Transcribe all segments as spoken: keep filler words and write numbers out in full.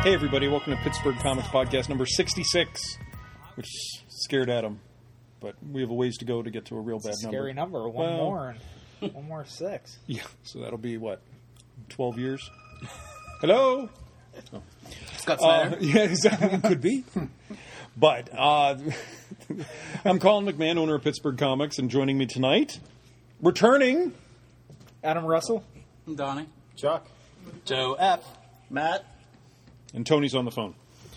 Hey everybody, welcome to Pittsburgh Comics Podcast number sixty-six, which scared Adam, but we have a ways to go to get to a real bad It's a number. scary number. One Well, more. One more six. Yeah, so that'll be, what, twelve years? Hello? Oh. Scott Snyder. Uh, yeah, exactly. Could be. But uh, I'm Colin McMahon, owner of Pittsburgh Comics, and joining me tonight, returning, Adam Russell. Donnie. Chuck. Joe F. Matt. and Tony's on the phone.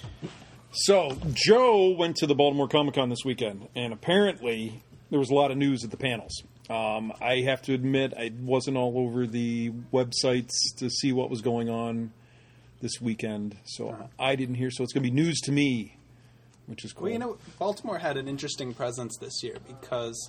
So, Joe went to the Baltimore Comic Con this weekend, and apparently there was a lot of news at the panels. Um, I have to admit, I wasn't all over the websites to see what was going on this weekend, so uh-huh. I didn't hear. So it's going to be news to me, which is cool. Well, you know, Baltimore had an interesting presence this year because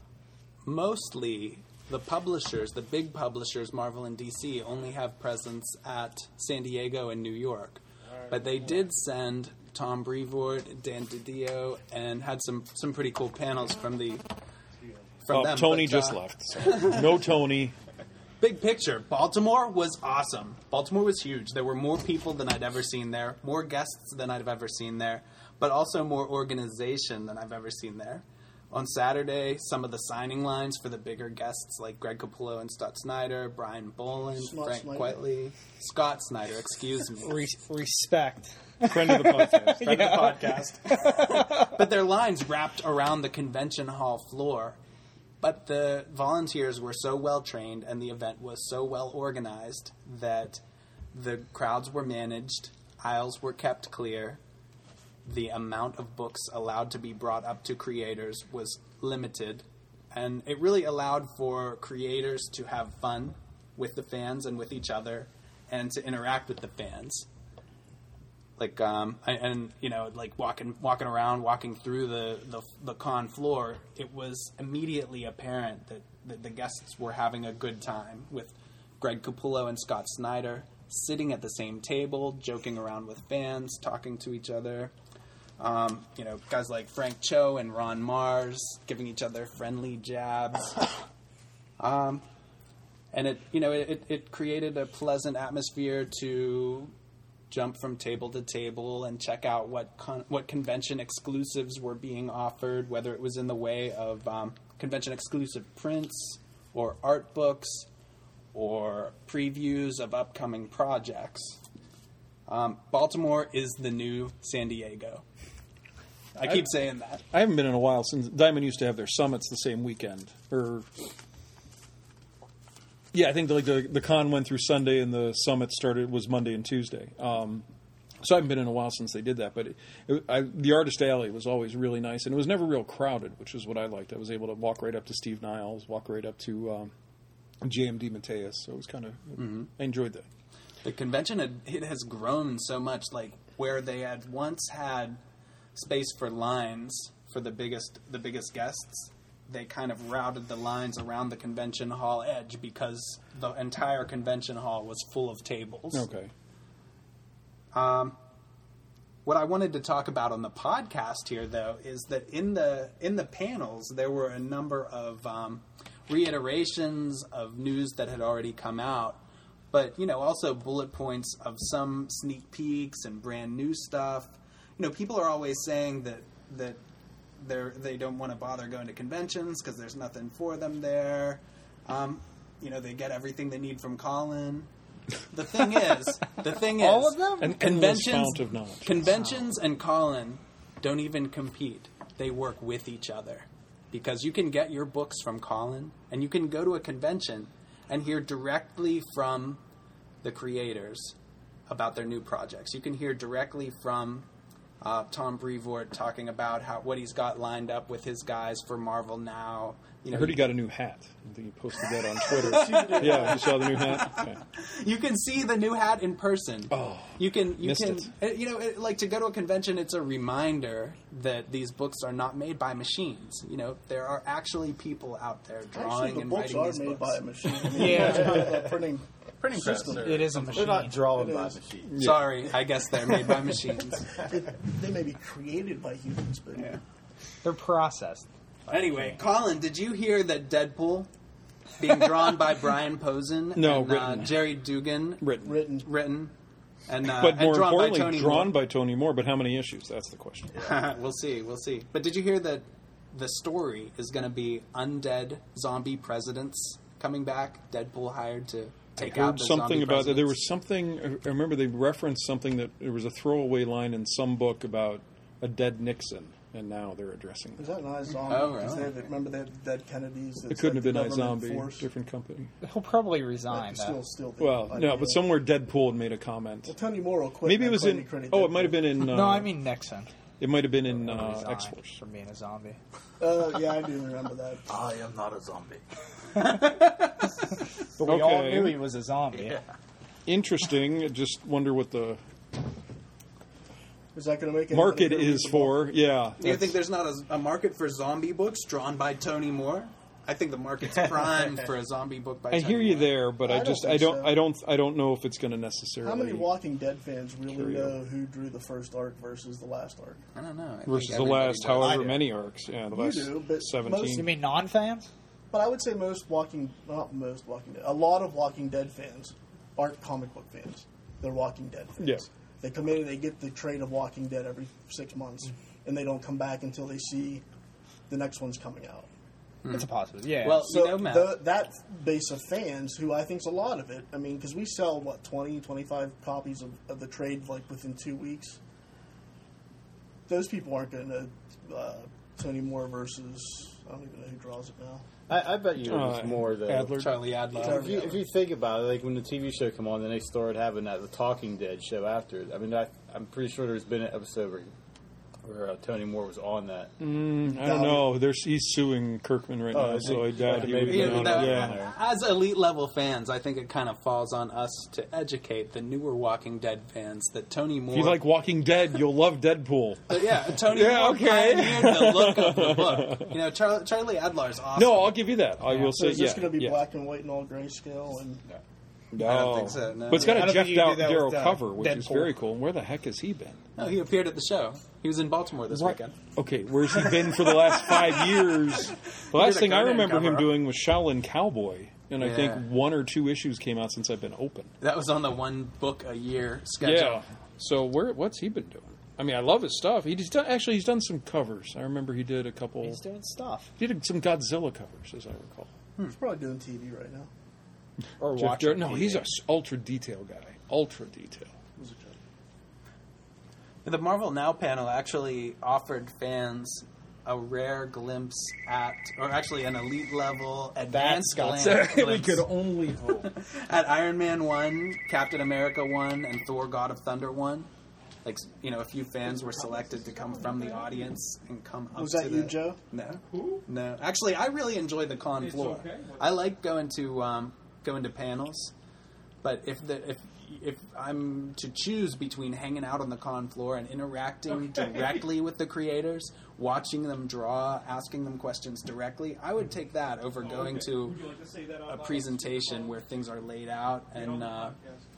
mostly the publishers, the big publishers, Marvel and D C, only have presence at San Diego and New York. But they did send Tom Brevoort, Dan DiDio, and had some, some pretty cool panels from the from oh, them. Tony but, just uh, left. So. No Tony. Big picture, Baltimore was awesome. Baltimore was huge. There were more people than I'd ever seen there, more guests than I've ever seen there, but also more organization than I've ever seen there. On Saturday, some of the signing lines for the bigger guests like Greg Capullo and Scott Snyder, Brian Boland, Scott Frank Snyder. Quitely, Scott Snyder, excuse me. Re- respect. Friend of the podcast. Friend of the podcast. But their lines wrapped around the convention hall floor. But the volunteers were so well trained and the event was so well organized that the crowds were managed, aisles were kept clear, the amount of books allowed to be brought up to creators was limited, and it really allowed for creators to have fun with the fans and with each other and to interact with the fans. Like, um, and, and, you know, like walking walking around, walking through the, the, the con floor, it was immediately apparent that, that the guests were having a good time with Greg Capullo and Scott Snyder sitting at the same table, joking around with fans, talking to each other. Um, you know, guys like Frank Cho and Ron Mars giving each other friendly jabs. Um, and it, you know, it, it created a pleasant atmosphere to jump from table to table and check out what con- what convention exclusives were being offered, whether it was in the way of um, convention exclusive prints or art books or previews of upcoming projects. Um, Baltimore is the new San Diego. I keep I, saying that. I haven't been in a while since Diamond used to have their summits the same weekend. Or, yeah, I think the, like the the con went through Sunday and the summit started was Monday and Tuesday. Um, so I haven't been in a while since they did that. But it, it, I, the Artist Alley was always really nice, and it was never real crowded, which is what I liked. I was able to walk right up to Steve Niles, walk right up to um, J M D Mateus. So it was kind of mm-hmm. I enjoyed that. The convention had, it has grown so much, like where they had once had space for lines for the biggest the biggest guests, they kind of routed the lines around the convention hall edge because the entire convention hall was full of tables. Okay. Um, what I wanted to talk about on the podcast here, though, is that in the in the panels there were a number of um, reiterations of news that had already come out. But, you know, also bullet points of some sneak peeks and brand new stuff. You know, people are always saying that that they're, they don't want to bother going to conventions because there's nothing for them there. Um, you know, they get everything they need from Colin. The thing is, the thing is, all of them? An conventions, fount of knowledge. conventions and Colin don't even compete. They work with each other. Because you can get your books from Colin, and you can go to a convention and hear directly from the creators about their new projects. You can hear directly from uh, Tom Brevoort talking about how what he's got lined up with his guys for Marvel Now. You know, I heard he got a new hat. I think he posted that on Twitter. Yeah, you saw the new hat? Okay. You can see the new hat in person. Oh, you can. You missed can. it. You know, it, like to go to a convention, it's a reminder that these books are not made by machines. You know, there are actually people out there drawing Actually, the and books writing are these made books. by a machine. Yeah. printing, Printing press. system. It is a machine. They're not drawn It by is. machines. Yeah. Sorry, I guess they're made by machines. They, they may be created by humans, but Yeah. They're processed. Anyway, Colin, did you hear that Deadpool being drawn by Brian Posen No, and uh, written. Jerry Dugan Written. written. written and uh, But and more drawn by importantly, Tony drawn Moore. by Tony Moore. But how many issues? That's the question. We'll see, we'll see. But did you hear that the story is going to be undead zombie presidents coming back? Deadpool hired to take I out heard the something zombie about that. There presidents? was something. I remember they referenced something that there was a throwaway line in some book about a dead Nixon, and now they're addressing Is that. that not zombie? Oh, Because really? they have- remember they had the dead Kennedys. It couldn't have been a iZombie, different company. He'll probably resign, Still, though. still the Well, no, idea. but somewhere Deadpool had made a comment. Well, Tony Moore will quit. Maybe it and was claim in. he created Oh, it Deadpool. might have been in. Uh, No, I mean Nixon. it might have been in He'll uh, resign X Force. from being a zombie. Uh, yeah, I do remember that. I am not a zombie. But we all Okay. knew he was a zombie. Interesting. I just wonder what the Is that going to make it market is for. Yeah. Do you that's- think there's not a, a market for zombie books drawn by Tony Moore? I think the market's prime for a zombie book by I Tony hear you Moore. there, but I I, don't just I think don't so. I don't I don't know if it's going to necessarily How many Walking Dead fans really Carry know who drew the first arc versus the last arc? I don't know. I think versus the everybody last does. however do. many arcs. Yeah, the You last do, but seventeen. most- You mean non-fans? But I would say most Walking, not most Walking Dead, a lot of Walking Dead fans aren't comic book fans. They're Walking Dead fans. Yeah. They come in and they get the trade of Walking Dead every six months, and they don't come back until they see the next one's coming out. It's a possibility. Yeah. Well, So you know, Matt, the, that base of fans, who I think's a lot of it, I mean, because we sell, what, twenty, twenty-five copies of, of the trade, like, within two weeks. Those people aren't going to uh, Tony Moore versus, I don't even know who draws it now. I, I bet you it was Uh, more the. Adler. Charlie Adler. If you, if you think about it, like when the T V show came on, then they started having that the Talking Dead show after it. I mean, I, I'm pretty sure there's been an episode where, where uh, Tony Moore was on that. Mm, I don't know. There's he's suing Kirkman right Oh, now, is so he? I doubt Okay, he would maybe be Yeah, on that- it. Yeah. As elite level fans, I think it kind of falls on us to educate the newer Walking Dead fans that Tony Moore. If you like Walking Dead, you'll love Deadpool. But yeah, Tony Yeah, Moore okay. pioneered the look of the book. You know, Char- Charlie Adler's awesome. No, I'll give you that. I will So say is this yeah. going to be yeah. black and white and all grayscale? And No. I don't think so, no. But it's got I a don't Jeff think you do Dow- that Darrow with, uh, cover, which is Deadpool. very cool. Where the heck has he been? No, he appeared at the show. He was in Baltimore this Right. weekend. Okay, where's he been for the last five years? The last did a thing I Conan remember him cover. doing was Shaolin Cowboy, and I Yeah. think one or two issues came out since I've been open. That was on the one book a year schedule. Yeah. So where what's he been doing? I mean, I love his stuff. He's done actually he's done some covers. I remember he did a couple. he's doing stuff. He did some Godzilla covers, as I recall. he's probably doing T V right now. Or Jeff watching Jarrett- no, T V. he's a ultra detail guy. Ultra detail. It was a joke. The Marvel Now panel actually offered fans a rare glimpse at, or actually an elite level, advanced got glance we glimpse could only hope. at Iron Man one, Captain America one, and Thor: God of Thunder one. Like, you know, a few fans were selected to come from the audience and come up Was to that you, the- Joe? No, no. Actually, I really enjoy the con floor. I like going to um, going to panels, but if the if if I'm to choose between hanging out on the con floor and interacting directly with the creators, watching them draw, asking them questions directly, I would take that over going to a presentation where things are laid out and uh,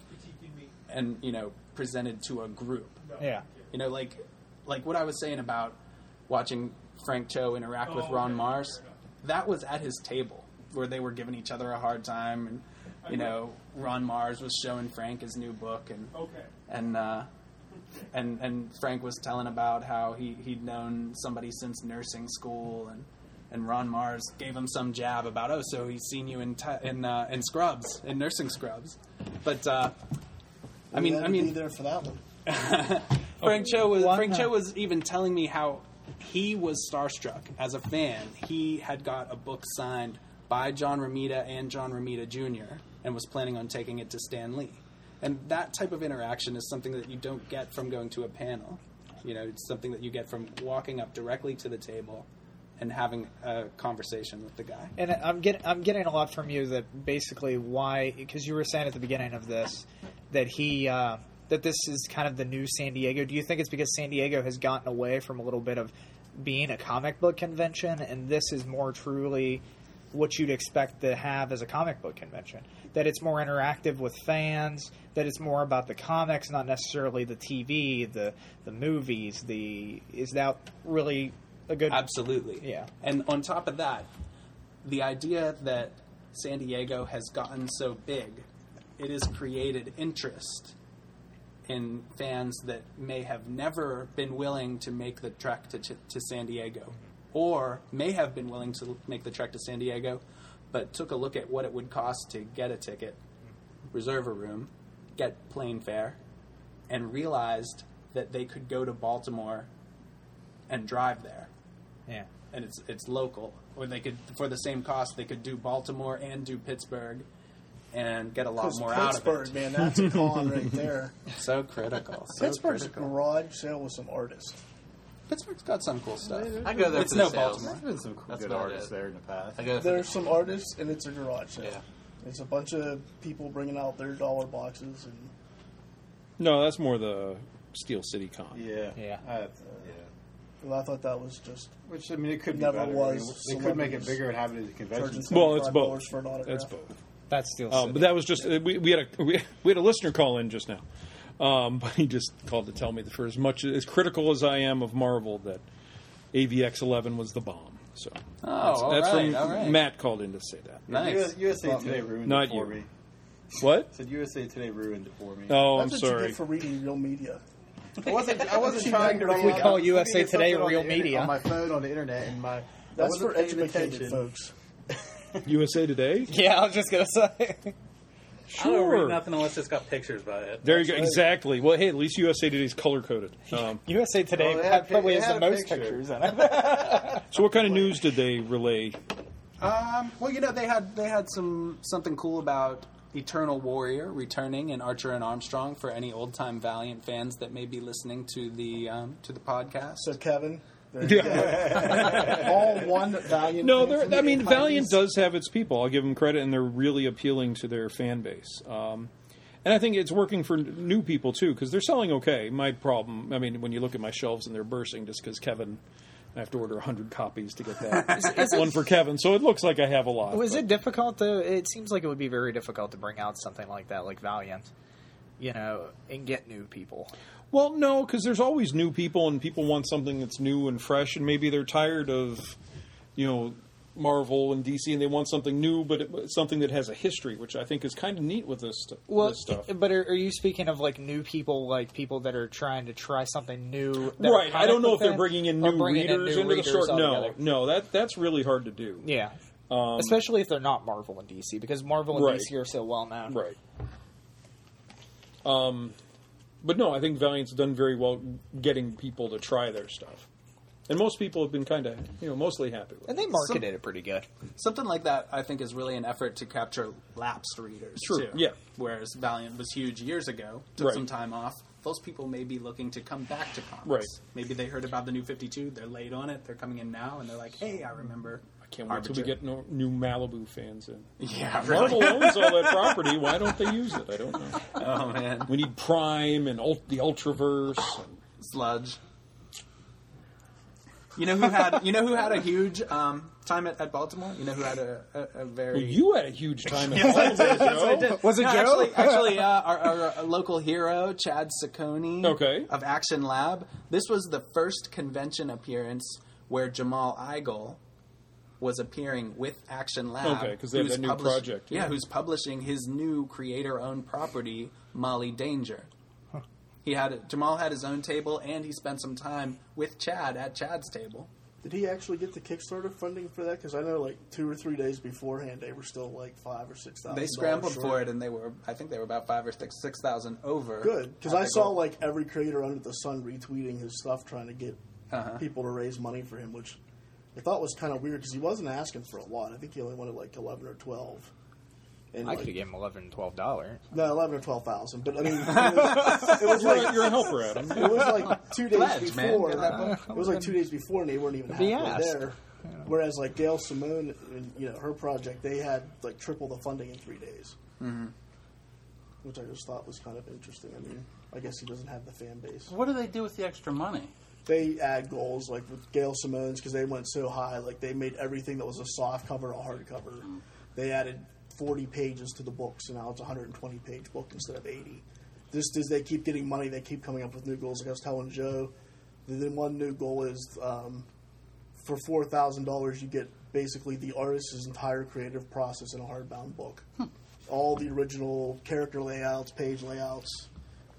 and you know presented to a group. Yeah. You know, like like what I was saying about watching Frank Cho interact with Ron Mars. That was at his table where they were giving each other a hard time, and you know, Ron Mars was showing Frank his new book, and and uh, and and Frank was telling about how he he'd known somebody since nursing school, and and Ron Mars gave him some jab about, oh, so he's seen you in t- in uh, in scrubs, in nursing scrubs, but. Uh, I mean, You had I to mean, be there for that one. Frank Cho was Why Frank not? Cho was even telling me how he was starstruck as a fan. He had got a book signed by John Romita and John Romita Junior and was planning on taking it to Stan Lee. And that type of interaction is something that you don't get from going to a panel. You know, it's something that you get from walking up directly to the table and having a conversation with the guy. And I'm getting I'm getting a lot from you that basically why, because you were saying at the beginning of this that he uh, that this is kind of the new San Diego. Do you think it's because San Diego has gotten away from a little bit of being a comic book convention, and this is more truly what you'd expect to have as a comic book convention? That it's more interactive with fans, that it's more about the comics, not necessarily the T V, the the movies. The is that really a good? Absolutely. Yeah. And on top of that, the idea that San Diego has gotten so big, it has created interest in fans that may have never been willing to make the trek to, to San Diego, or may have been willing to make the trek to San Diego, but took a look at what it would cost to get a ticket, reserve a room, get plane fare, and realized that they could go to Baltimore and drive there. Yeah. And it's it's local. Or they could, for the same cost, they could do Baltimore and do Pittsburgh and get a lot more out of Pittsburgh, it. man, that's a con right there. So critical. So Pittsburgh's critical. garage sale with some artists. Pittsburgh's got some cool stuff. I go there It's for the no sales. Baltimore. There's been some cool, That's good about artists it. there in the past. I go there for There's the- some artists, and it's a garage sale. Yeah. It's a bunch of people bringing out their dollar boxes, and No, that's more the Steel City Con. Yeah. Yeah. I, yeah. well, I thought that was just Which, I mean, it could be Never better. was They could make it celebrities bigger and have it as a convention. charging Well, it's seventy-five both. dollars for an autograph. That's both. That's still. Um, but that was just uh, we, we had a we, we had a listener call in just now, um, but he just called to tell me that for as much as critical as I am of Marvel, that A V X eleven was the bomb. So Oh, that's, all that's right, from all right. Matt called in to say that. Nice. U S A Today ruined Not it for you. me. What? Said U S A Today ruined it for me. Oh, That's I'm what you sorry. get for reading real media. I wasn't. I wasn't trying to. If we read- call I was U S A looking at Today something on real the internet- media. on my phone on the internet, and my I That's wasn't for paying educated attention. folks. U S A Today. Yeah, I was just gonna say. I don't Sure. read nothing unless it's got pictures by it. There you go. Exactly. Well, hey, at least U S A Today's color coded. Um, U S A Today Oh, they had- probably they has had the a most picture. pictures in it. so, what kind of news did they relay? Um, well, you know, they had they had some something cool about Eternal Warrior returning in Archer and Armstrong for any old time Valiant fans that may be listening to the um, to the podcast. So Kevin, there you go. All one Valiant. No, fan they're, from the I mean, eighties. Valiant does have its people. I'll give them credit, and they're really appealing to their fan base. Um, and I think it's working for n- new people, too, because they're selling okay. My problem, I mean, when you look at my shelves and they're bursting just because Kevin, I have to order one hundred copies to get that one for Kevin. So it looks like I have a lot. Was but- it difficult to? It seems like it would be very difficult to bring out something like that, like Valiant, you know, and get new people. Well, no, because there's always new people, and people want something that's new and fresh, and maybe they're tired of, you know, Marvel and D C, and they want something new, but it, something that has a history, which I think is kind of neat with this, st- Well, this stuff. but are, are you speaking of like new people, like people that are trying to try something new? that are Right. I comic don't know book if they're fans, bringing in or new bringing in readers new into readers the store. No, altogether? no, that that's really hard to do. Yeah, Um, especially if they're not Marvel and D C, because Marvel and Right. D C are so well known. Right. Um, but no, I think Valiant's done very well getting people to try their stuff, and most people have been kind of, you know, mostly happy with it. And they marketed it pretty good. Something like that, I think, is really an effort to capture lapsed readers. True, too. yeah. Whereas Valiant was huge years ago, took Right. some time off. Those people may be looking to come back to comics. Right. Maybe they heard about the new fifty-two, they're late on it, they're coming in now, and they're like, hey, I remember. I can't wait till we get no, new Malibu fans in. Yeah, Marvel really. owns all that property. Why don't they use it? I don't know. Oh, man. We need Prime and ult- the Ultraverse. And Sludge. You know who had you know who had a huge um, time at, at Baltimore? You know who had a, a, a very well, you had a huge time at Baltimore, Joe. Was it No, Joe? Actually, actually uh, our, our, our local hero, Chad Saccone Okay. of Action Lab. This was the first convention appearance where Jamal Igle was appearing with Action Lab. Okay, 'cause they have who's that new publish- project, Yeah. yeah. who's publishing his new creator-owned property, Molly Danger. He had Jamal had his own table, and he spent some time with Chad at Chad's table. Did he actually get the Kickstarter funding for that? Because I know, like two or three days beforehand, they were still like five or six thousand. They scrambled for it, and they were, I think, they were about five or six six thousand over. Good, because at I the saw goal. like every creator under the sun retweeting his stuff, trying to get Uh-huh. people to raise money for him, which I thought was kind of weird because he wasn't asking for a lot. I think he only wanted like eleven or twelve. And I like, could have given him eleven, twelve dollars. no, eleven or twelve thousand. But I mean, it was, it was You're, like a, you're a helper, Adam. it was like two days Pledge, man. before. Get that book. It was like two days before, and they weren't even Be halfway asked. there. Whereas like Gail Simone, and, you know, her project, they had like triple the funding in three days, mm-hmm. which I just thought was kind of interesting. I mean, I guess he doesn't have the fan base. What do they do with the extra money? They add goals like with Gail Simone's because they went so high. Like they made everything that was a soft cover a hard cover. They added forty pages to the book, so now it's a one hundred twenty page book instead of eighty. Just as they keep getting money, they keep coming up with new goals. Like I was telling Joe, the one new goal is um, for four thousand dollars, you get basically the artist's entire creative process in a hardbound book. All the original character layouts, page layouts,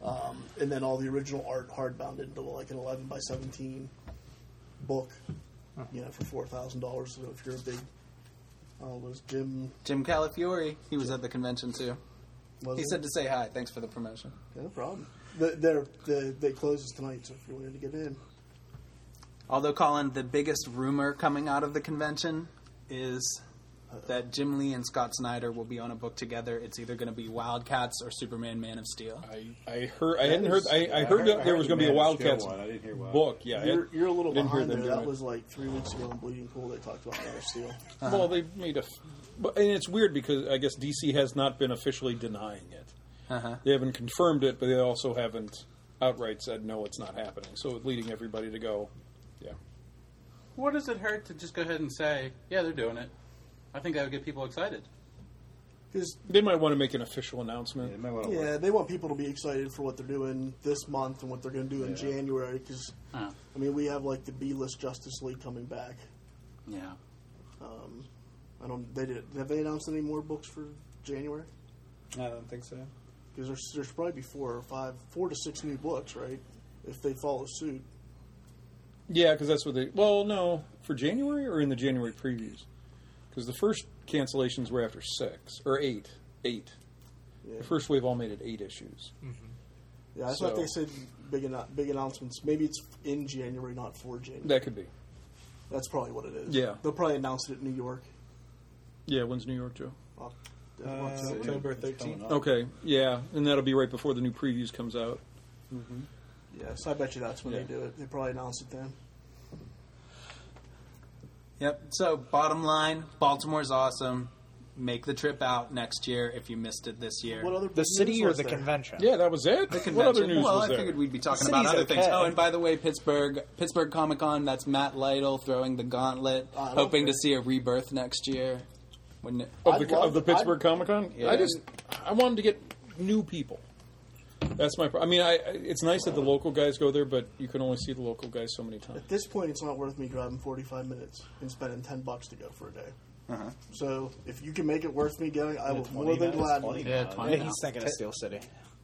Um, and then all the original art hardbound into like an eleven by seventeen book, you know, for four thousand dollars. So if you're a big, uh, was Jim? Jim Calafiore, he was at the convention too. Was He it? said to say hi. Thanks for the promotion. Yeah, no problem. The, they're, the, they closes tonight, so if you wanted to get in. Although, Colin, the biggest rumor coming out of the convention is that Jim Lee and Scott Snyder will be on a book together. It's either going to be Wildcats or Superman Man of Steel. I, I heard. I hadn't is- heard. I, I I heard heard- that I there heard was the going to be a Man of Steel Wildcats one. I didn't hear Wild- book. Yeah, I You're, had- you're a little didn't hear behind them there. doing That it. was like three weeks ago on Bleeding Cool. They talked about Man of Steel. Well, they made a. F- but, and it's weird because I guess D C has not been officially denying it. Uh-huh. They haven't confirmed it, but they also haven't outright said no, it's not happening. So leading everybody to go, yeah. What does it hurt to just go ahead and say, yeah, they're doing it? I think that would get people excited. Because They might want to make an official announcement. Yeah, you might wanna yeah, work. they want people to be excited for what they're doing this month and what they're going to do in Yeah. January. Because Huh. I mean, we have like the B-list Justice League coming back. Yeah. Um, I don't. They did. Have they announced any more books for January? I don't think so. Because there's there's probably be four or five, four to six new books, right? If they follow suit. Yeah, because that's what they. Well, no, for January or in the January previews, because the first cancellations were after six or eight, eight. Yeah. The first wave all made it eight issues. Yeah, I So- thought they said big annou- big announcements. Maybe it's in January, not for January. That could be. That's probably what it is. Yeah. They'll probably announce it at New York. Yeah, when's New York, Joe? Uh, Uh, October. October It's thirteenth. Oh. coming up. Okay, yeah, and that'll be right before the new previews comes out. Yeah, so I bet you that's when Yeah. they do it. They probably announce it then. Yep. So, bottom line, Baltimore's awesome. Make the trip out next year if you missed it this year. What other The big city news or was the there? convention? Yeah, that was it. Convention. What other news well, was I there? figured we'd be talking City's about other okay. things. Oh, and by the way, Pittsburgh, Pittsburgh Comic Con. That's Matt Lytle throwing the gauntlet, I don't hoping to care. see a rebirth next year. Wouldn't it? Of I'd the, love- of the Pittsburgh I'd- Comic Con? Yeah. I just I wanted to get new people. That's my. pro- I mean, I, I it's nice that the local guys go there, but you can only see the local guys so many times. At this point, it's not worth me driving forty-five minutes and spending ten bucks to go for a day. Uh-huh. So if you can make it worth me going, I will twenty more than minutes, gladly. twenty Yeah, minutes. twenty Yeah, now. he's thinking of Steel City.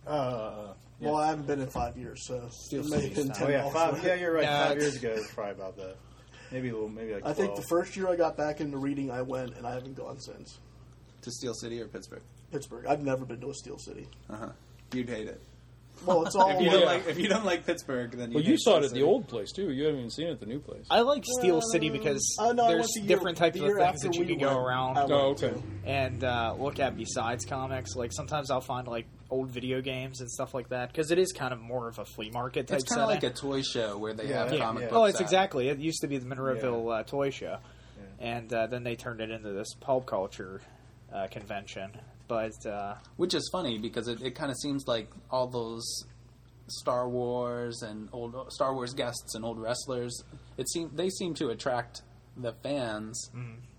Uh, Well, I haven't been in five years, so Steel it may have City's been not- ten oh yeah, bucks. five, yeah, you're right. Yeah, five it's- years ago, it was probably about that. Maybe a little, maybe like. I think the twelve. first year I got back into reading, I went, and I haven't gone since. To Steel City or Pittsburgh? Pittsburgh. I've never been to a Steel City. Uh huh. You'd hate it. Well, it's all. If you Yeah. don't like, if you don't like Pittsburgh, then you Well, hate you saw it Steel at the City. old place too. You haven't even seen it at the new place. I like Steel City because Uh, no, I there's went the year- different types the of year things after that you we can go went, around I went Oh, okay. to. and uh, look at besides comics. Like sometimes I'll find like old video games and stuff like that because it is kind of more of a flea market type It's kind of setting. like a toy show where they Yeah. have Yeah. comic Yeah. books. Oh, it's out. exactly. It used to be the Monroeville uh, toy show, and uh, then they turned it into this pulp culture uh, convention. But uh, Which is funny because it, it kind of seems like all those Star Wars and old Star Wars guests and old wrestlers, it seem they seem to attract the fans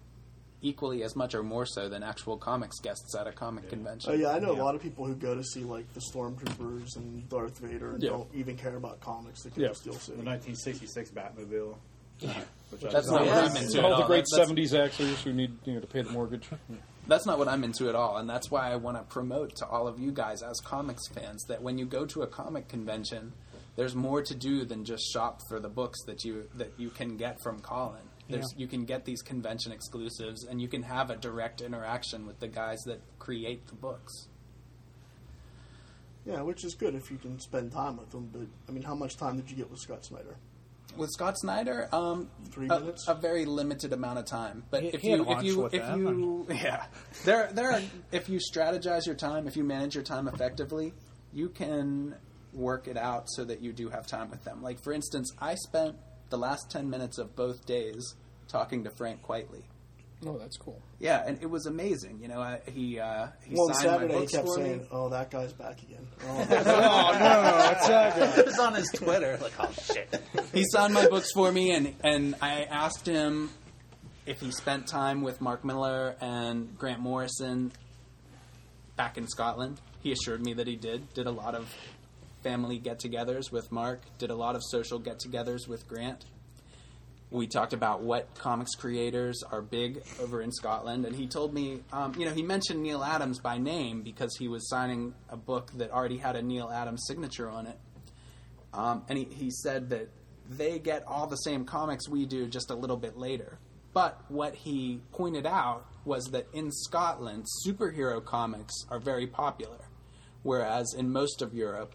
equally as much or more so than actual comics guests at a comic convention. Oh yeah, I know a lot of people who go to see like the Stormtroopers and Darth Vader and Yeah. don't even care about comics. They can Yeah. to Steel City. the nineteen sixty-six Batmobile. Which I That's thought not was- what I'm into at all the all. great That's- seventies actors who need you know to pay the mortgage. That's not what I'm into at all, and that's why I want to promote to all of you guys as comics fans that when you go to a comic convention, there's more to do than just shop for the books that you that you can get from Colin. There's, Yeah. You can get these convention exclusives, and you can have a direct interaction with the guys that create the books. Yeah, which is good if you can spend time with them. But I mean, how much time did you get with Scott Snyder? With Scott Snyder, um, Three a, minutes? a very limited amount of time. But He- if he had you if lunch you with if them you yeah, there there are, if you strategize your time, if you manage your time effectively, you can work it out so that you do have time with them. Like for instance, I spent the last ten minutes of both days talking to Frank Quitely. Oh, that's cool. Yeah, and it was amazing. You know, I, he uh, he Well, on signed my Saturday he books kept for saying, me. "Oh, that guy's back again." Oh, It was on his Twitter. Like, oh shit. He signed my books for me, and, and I asked him if he spent time with Mark Miller and Grant Morrison back in Scotland. He assured me that he did. Did a lot of family get-togethers with Mark. Did a lot of social get-togethers with Grant. we talked about what comics creators are big over in Scotland, and he told me, um, you know, he mentioned Neil Adams by name because he was signing a book that already had a Neil Adams signature on it. Um, and he, he said that they get all the same comics we do just a little bit later. But what he pointed out was that in Scotland, superhero comics are very popular, whereas in most of Europe,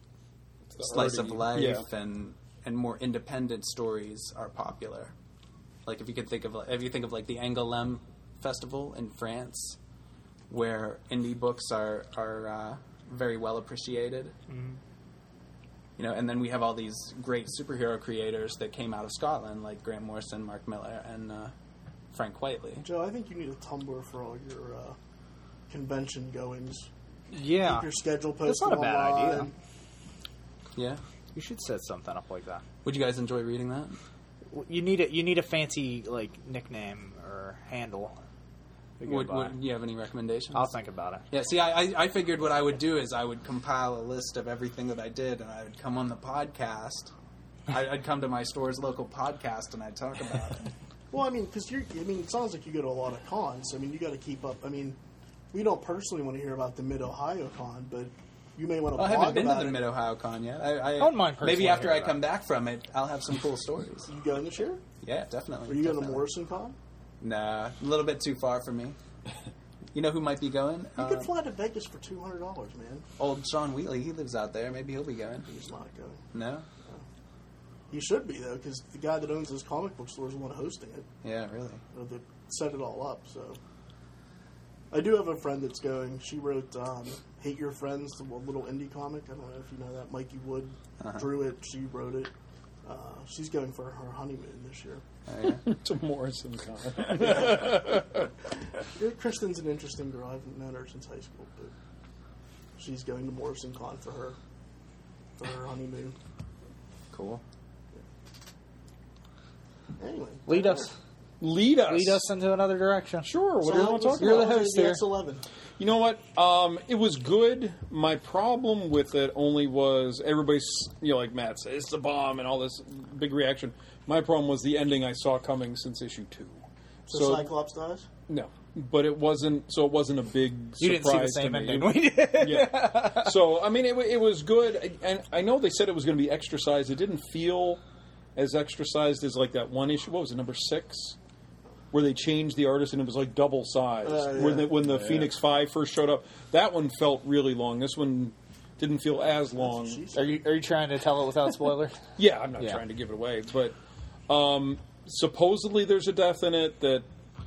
slice of life yeah. and and more independent stories are popular. Like if you could think of, if you think of like the Angoulême Festival in France, where indie books are are uh, very well appreciated. Mm-hmm. You know, and then we have all these great superhero creators that came out of Scotland, like Grant Morrison, Mark Millar, and uh, Frank Whiteley. Joe, I think you need a Tumblr for all your uh, convention goings. Yeah. Keep your schedule posted. That's not a bad online. idea. Yeah. You should set something up like that. Would you guys enjoy reading that? You need a you need a fancy like nickname or handle. to go Would, by. would you have any recommendations? I'll think about it. Yeah, see, I, I, I figured what I would do is I would compile a list of everything that I did, and I would come on the podcast. I, I'd come to my store's local podcast, and I'd talk about it. Well, I mean, because you're, I mean, it sounds like you go to a lot of cons. I mean, you got to keep up. I mean, we don't personally want to hear about the Mid Ohio Con, but you may want to. Well, I blog haven't been to about the it. Mid Ohio Con yet. I, I, I wouldn't mind personally maybe after I hearing come about back from it, I'll have some cool stories. You going this year? Yeah, definitely. Are you going to definitely. Morrison Con? Nah, a little bit too far for me. You know who might be going? You Uh, could fly to Vegas for two hundred dollars, man. old Sean Wheatley. He lives out there. Maybe he'll be going. He's not going. No? He should be though, because the guy that owns this comic book store is the one hosting it. Yeah, really. Or that set it all up. So, I do have a friend that's going. She wrote um, "Hate Your Friends," the little indie comic. I don't know if you know that. Mikey Wood Uh-huh. drew it. She wrote it. Uh, she's going for her honeymoon this year. Oh, yeah. to Morrison Con. Yeah, Kristen's an interesting girl. I haven't known her since high school, but she's going to Morrison Con for her for her honeymoon. Cool. Anyway, Lead us. Lead us. Lead us into another direction. Sure. What So do you how want to was- talk You're about? the how was host the here. X eleven. You know what? Um, it was good. My problem with it only was everybody's, you know, like Matt said, it's the bomb and all this big reaction. My problem was the ending I saw coming since issue two. So, Cyclops dies? No, but it wasn't. So it wasn't a big You didn't see the surprise same to me. ending we did. Yeah. So I mean, it, wa- it was good, and I know they said it was going to be extra-sized. It didn't feel as extra-sized as like that one issue. What was it, number six? Where they changed the artist and it was like double size. Uh, yeah. When the, when the Yeah. Phoenix Five first showed up, that one felt really long. This one didn't feel as long. She said. Are you are you trying to tell it without spoilers? Yeah, I'm not Yeah. trying to give it away, but um, supposedly there's a death in it that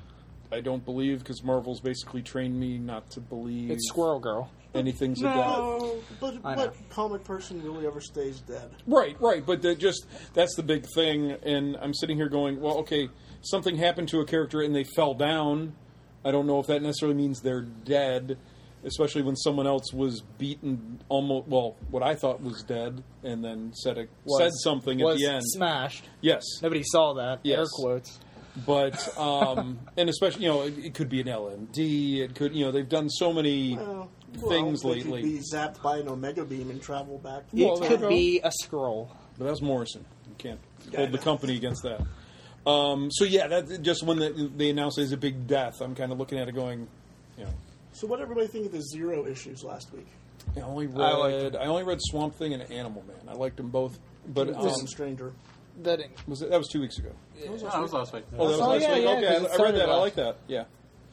I don't believe because Marvel's basically trained me not to believe It's Squirrel Girl. anything's a death. No, but I what know. comic person really ever stays dead? Right, right, but the, just that's the big thing, and I'm sitting here going, well, okay, something happened to a character and they fell down. I don't know if that necessarily means they're dead, especially when someone else was beaten almost, well, what I thought was dead, and then said a, said something at was the end. smashed. Yes, Nobody saw that. Yes. Air quotes. but um, and especially, you know, it, it could be an L M D. It could, you know, they've done so many Well, things well, they could lately. be zapped by an Omega beam and travel back. It Well, there could you go. be a scroll. But that's Morrison. You can't Yeah, hold I the know. company against that. Um, so yeah, that just when the, they announced it as a big death, I'm kind of looking at it going, you know, So, what did everybody think of the Zero issues last week? I only read I I, liked only read Swamp Thing and Animal Man. I liked them both, but It um, was Stranger. That was it, that was two weeks ago. No, that was last week. Oh, that was Oh, last yeah, week. yeah, okay, 'cause I, it I read started that. I last- like that. Yeah.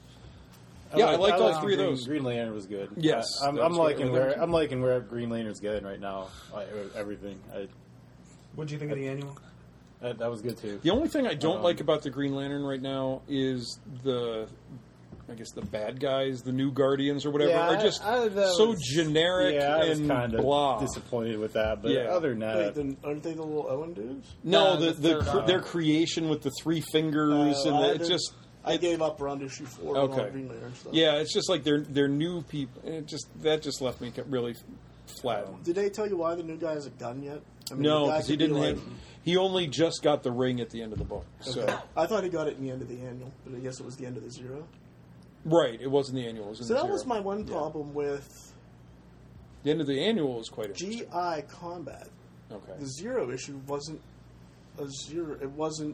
Yeah, I liked all three of Green, those. Green Lantern was good. Yes, I, I'm, that I'm was liking good. where I'm liking where Green Lantern's going right now. I, everything. I, What do you think of the annual? that, that was good too. The only thing I don't Um, like about the Green Lantern right now is the, I guess the bad guys, the new Guardians or whatever, Yeah, are just I- I- that so was- generic Yeah, I was and kind of blah. disappointed with that, but Yeah. other than that, Wait, then, aren't they the little Owen dudes? No, No, the, the the, third cr- one. their creation with the three fingers Uh, and I the, it didn't- just I it- gave up around issue four on all Okay. Green Lantern stuff. yeah, it's just like they're they're new people. It just that just left me really flat. Did they tell you why the new guy has a gun yet? I mean, No, the guy because he could be didn't like- have. He only just got the ring at the end of the book. So Okay. I thought he got it in the end of the annual, but I guess it was the end of the Zero. right, it wasn't the annual. It was in So the that zero. was my one Yeah. problem with The end of the annual was quite interesting. G I Combat. Okay. The Zero issue wasn't a zero. It wasn't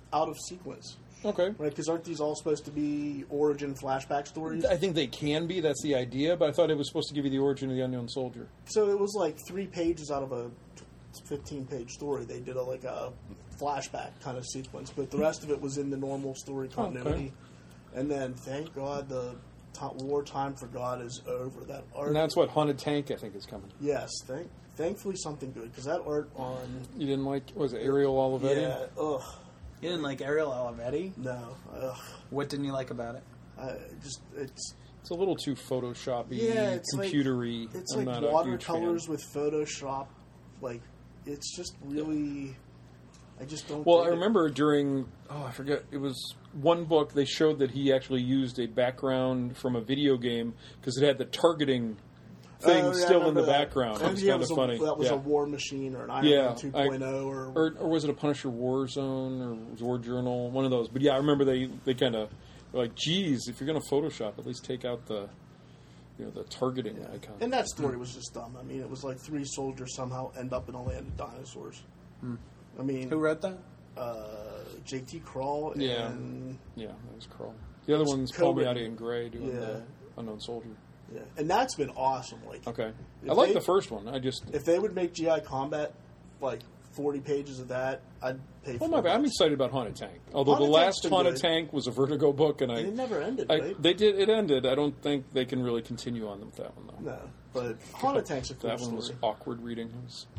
out of sequence, Okay. right? Because aren't these all supposed to be origin flashback stories? I think they can be. That's the idea. But I thought it was supposed to give you the origin of the Unknown Soldier. So it was like three pages out of a fifteen-page story. They did a, like a flashback kind of sequence, but the rest of it was in the normal story continuity. Okay. And then, thank God, the to- wartime for God is over. That art, And that's what Haunted Tank, I think, is coming. yes, thank, thankfully something good because that art on, You didn't like, was it Ariel Olivetti? yeah, ugh, You didn't like Ariel Olivetti? no, ugh, What didn't you like about it? I just it's It's a little too Photoshoppy, yeah, it's computery. like it's I'm like not a huge fan. watercolors with Photoshop, like it's just really. I just don't. Well, dig I it. remember during, oh, I forget, it was one book, they showed that he actually used a background from a video game because it had the targeting thing Oh, yeah, I still in the remember that. background. It And was yeah, kind of a- funny. That was yeah. a War Machine or an Iron Yeah, Man two point oh or, or, or was it a Punisher War Zone or War Journal? One of those. But yeah, I remember they, they kind of were like, geez, if you're going to Photoshop, at least take out the, you know, the targeting icon. and that story was just dumb. I mean, it was like three soldiers somehow end up in a land of dinosaurs. I mean, Who wrote that? uh, J T Kral Yeah. and Yeah, that was Krull. The other one's Paul Cobra. Miotti and Gray doing Yeah. the Unknown Soldier. yeah, and that's been awesome. Like, Okay. If I like they- the first one. I just... if they would make G I Combat like forty pages of that, I'd pay. Oh for my it. bad. I'm excited about Haunted Tank. Although Haunted the Tank's last been Haunted good. Tank was a Vertigo book, and I, And it never ended, I right? they did it ended. I don't think they can really continue on with that one though. No, but Haunted Tank's a cool That one story. was awkward reading. It was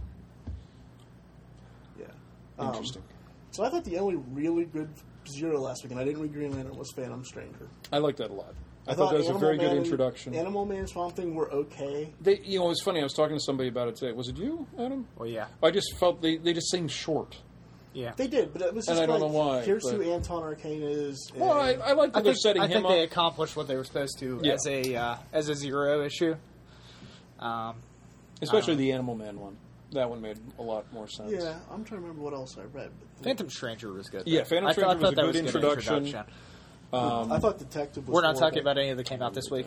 yeah, Um, interesting. So I thought the only really good Zero last week, and I didn't read Green Lantern, was Phantom Stranger. I liked that a lot. I, thought, that was a Animal very Man good and- introduction. Animal Man and Swamp Thing were okay. They, you know, it was funny. I was talking to somebody about it today. Was it you, Adam? Well, yeah, I just felt they, they just seemed short. yeah. They did, but it was And just I don't like, know why, here's but- who Anton Arcane is. And Well, I, I like that I they're think, setting I him think up. they accomplished what they were supposed to Yeah. as a uh, as a Zero issue. Um, Especially um, the Animal Man one. That one made a lot more sense. yeah, I'm trying to remember what else I read. But Phantom Stranger was good. Yeah, though. Phantom I Stranger thought, was I a thought that good was a introduction. Um, I thought Detective was We're not horrible. talking about any that came out this week.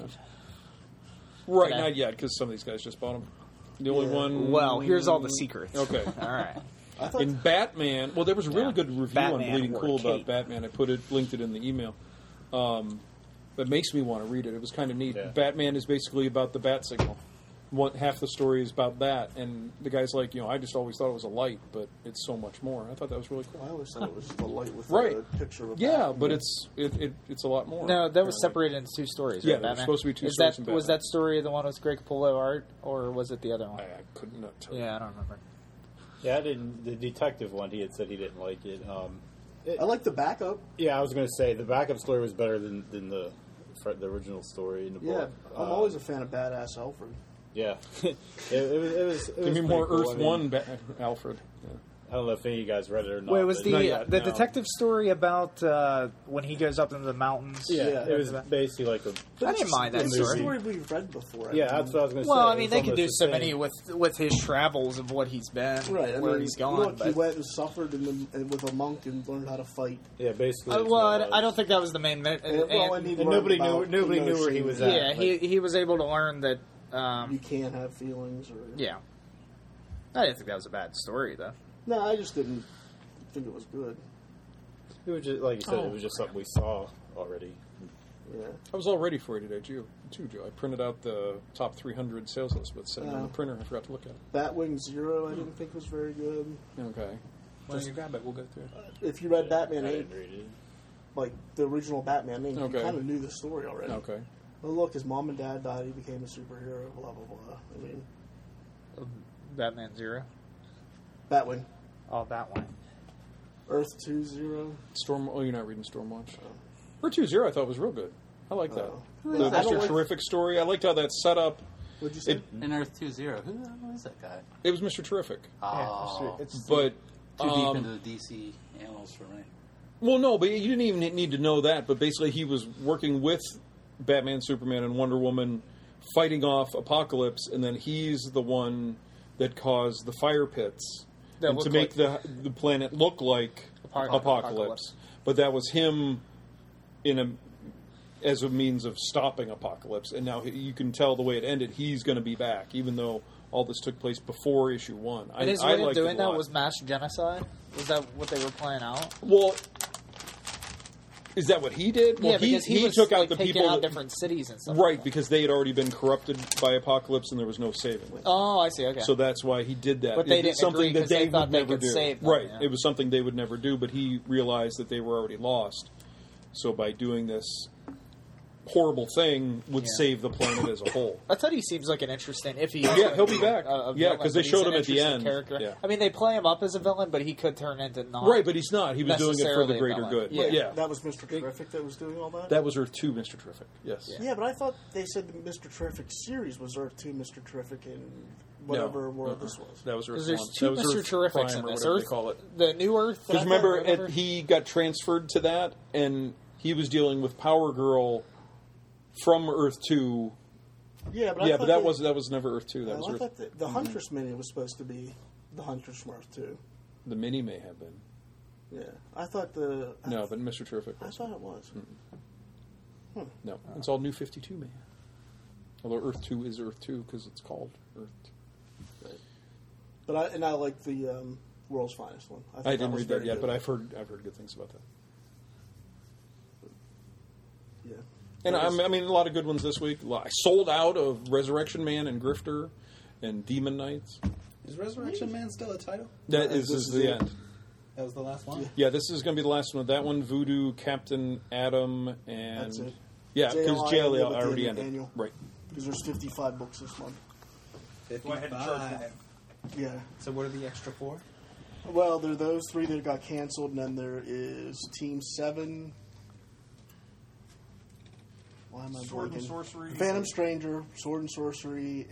right, today. not yet, because some of these guys just bought them. The only Yeah. one... Well, here's all the secrets. Okay. All right. I thought In Batman, well, there was a really Yeah. good review Batman on Bleeding wore a Cool about cape. Batman. I put it, linked it in the email. Um, that makes me want to read it. It was kind of neat. Yeah. Batman is basically about the bat signal. One half the story is about that, and the guy's like, you know, I just always thought it was a light, but it's so much more. I thought that was really I cool. always thought it was just a light with Right. a picture of a Yeah, bat. but it's it, it it's a lot more. No, that was apparently. separated into two stories. Yeah, right, there were Batman? supposed to be two Is stories That, in was Batman. that story the one with Greg Capullo art, or was it the other one? I, I could not tell. Yeah, I don't remember. Yeah, I didn't. The detective one, he had said he didn't like it. Um, it I like the backup. yeah, I was going to say the backup story was better than, than the fr- the original story in the Yeah, book. I'm Uh, always a fan of Badass Alfred. yeah. it, it was. It was. It Give was me pretty more cool. Earth I mean, One, ba- Alfred. Yeah. I don't know if any of you guys read it or not. Wait, was but- the Not yet, the no. detective story about uh, when he goes up into the mountains? Yeah, Yeah. it was basically like a. But I it's didn't a- mind that it's story. a story we've read before. I Yeah, mean. that's what I was going to say. Well, I It mean, was they can almost do the so same. many with with his travels of what he's been, Right, I where mean, he's gone. look, he but- went and suffered in the, and with a monk and learned how to fight. Yeah, basically. Uh, it's well, what it I, I was. don't think that was the main. mi- And, well, and- and, he and learned nobody knew- about nobody the knew where he notion was that at. yeah, he he was able to learn that. Um, You can't have feelings, or yeah, I didn't think that was a bad story though. no, I just didn't think it was good. It was just like you said. Oh. It was just something we saw already. Yeah, I was all ready for it today, too, too, Joe. I printed out the top three hundred sales list, but it's sitting on Oh. the printer. I forgot to look at it. Batwing Zero, I didn't think was very good. Okay. Why don't you grab it? We'll go through it. If you read Batman I eight, didn't read it. like the original Batman eight, Okay. you kind of knew the story already. Okay. Well, look, his mom and dad died. He became a superhero. Blah blah blah. I mean, Batman Zero. Batwing, Oh, that one. Earth Two Zero. Storm. Oh, you're not reading Stormwatch. Earth two Zero, I thought was real good. I like that. Oh. The I don't Mister like- Terrific story. I liked how that set up. What'd you say? It, In Earth two zero. Who the hell is that guy? it was Mister Terrific, Oh, it's but too deep um, into the D C annals for me. well, no, but you didn't even need to know that. But basically, he was working with Batman, Superman, and Wonder Woman, fighting off Apocalypse, and then he's the one that caused the fire pits That and to looked make the the planet look like Apoc- Apocalypse. Apocalypse. But that was him in a as a means of stopping Apocalypse, and now he- you can tell the way it ended. He's going to be back, even though all this took place before issue one. I, And his I way of liked it doing a that lot. was mass genocide. Was that what they were playing out? Well, Is that what he did? Well, yeah, because he, he was took out like, the taking people out that- different cities and stuff. Right, like because they had already been corrupted by Apocalypse, and there was no saving them. that. Oh, I see. Okay. So that's why he did that. But they It was didn't agree something that 'cause they they thought would they never could do. save them, right, yeah. it was something they would never do. But he realized that they were already lost. So by doing this horrible thing, would Yeah. save the planet as a whole. I thought he seems like an interesting. If he Yeah, he'll be back. a- a Yeah, villain, 'cause they but he's showed an him at the interesting end. Character. Yeah. I mean, they play him up as a villain, but he could turn into not. Right, but he's not. He was doing it for the Necessarily a greater villain. good. Yeah. yeah. That was Mister Terrific that was doing all that? That was Earth two, Mister Terrific. Yes. Yeah, but I thought they said the Mister Terrific series was Earth two, Mister Terrific, and whatever No. world Uh-uh. this was. That was Earth Because there's one. two That was Mister Earth Terrifics Prime in or this. whatever Earth, they call it. the new Earth. that I Because thought, remember, or whatever. it, he got transferred to that, and he was dealing with Power Girl from Earth two. Yeah, but I Yeah, thought but that they- was that was never Earth two. That Well, was I Earth. thought the, the Huntress Mini was supposed to be the Huntress from Earth two. The mini may have been. Yeah, I thought the I, No, but Mister Terrific I was. thought it was. No, it's all New fifty-two man. Although Earth two is Earth two because it's called Earth two. But I and I like the um, World's Finest one. I, thought I didn't was read that very yet, good. but I've heard I've heard good things about that. yeah. And That was- I'm, I mean, a lot of good ones this week. I sold out of Resurrection Man and Grifter and Demon Knights. Is Resurrection Man still a title? That No, is, this is is the it. end. That was the last one? Yeah, this is going to be the last one. That one, Voodoo, Captain Adam, and That's it. yeah, because J L I J L ended with already the ended. annual. Right. Because there's fifty-five books this month. fifty-five. Yeah. So what are the extra four? Well, there are those three that got canceled, and then there is Team Seven. Why am I Sword and blanking? Sorcery. Phantom Stranger, Sword and Sorcery,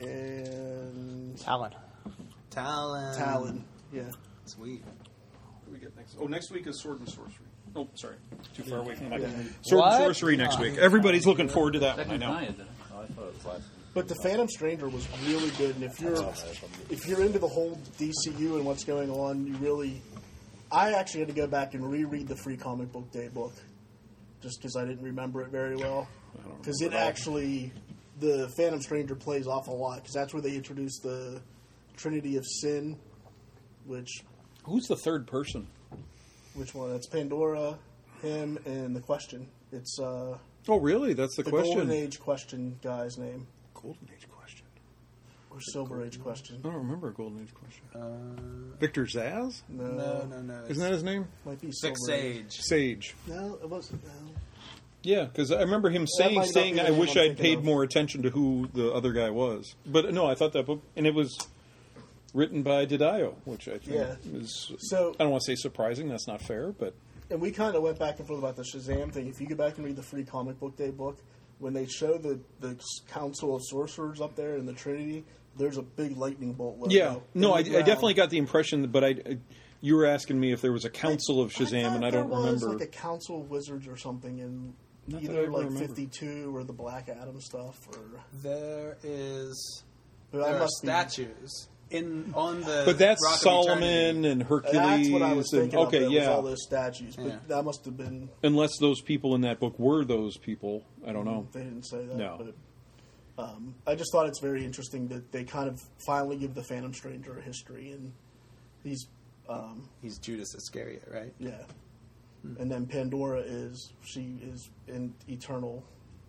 and Talon. Talon. Talon. Yeah. Sweet. What do we get next? Oh, next week is Sword and Sorcery. Oh, sorry, too far away from my. Yeah. Sword What? and Sorcery next week. Everybody's looking forward to that one. I Second know. Maya did it. Oh, I thought it was last. But the Phantom Stranger was really good, and if you're if you're into the whole D C U and what's going on, you really. I actually had to go back and reread the Free Comic Book Day book, just because I didn't remember it very well. Because it actually, the Phantom Stranger plays off a lot, because that's where they introduced the Trinity of Sin, which Who's the third person? which one? It's Pandora, him, and the Question. It's uh, Oh, really? That's the, the question. Golden Age Question guy's name, Golden Age question. or Silver Age Question. I don't remember a Golden Age question. Uh, Victor Zaz? No, no, no, no. Isn't that his name? might be Vic Silver Age. Sage. Sage. No, it wasn't. No. Yeah, because I remember him That saying, might not saying, be the "I name wish I'm I'd thinking paid of. more attention to who the other guy was." But no, I thought that book, and it was written by Didaio, which I think Yeah. is. So- I don't want to say surprising. That's not fair, but And we kind of went back and forth about the Shazam thing. If you go back and read the Free Comic Book Day book, when they show the, the Council of Sorcerers up there in the Trinity, there's a big lightning bolt logo. yeah, no, I, in the I ground. definitely got the impression that. But I, I- you were asking me if there was a council of I Shazam, thought and I there don't was remember. like a Council of Wizards or something in Not that I either ever like remember. fifty-two or the Black Adam stuff. Or There is. but I There are must be- statues in on the. But that's Rock of Solomon Eternity. and Hercules. That's what I was and, thinking. okay, of, that yeah. was all those statues, but Yeah. that must have been. Unless those people in that book were those people, I don't know. They didn't say that. No. But um, I just thought it's very interesting that they kind of finally give the Phantom Stranger a history, and he's, um, He's Judas Iscariot, right? yeah. And then Pandora is she is in eternal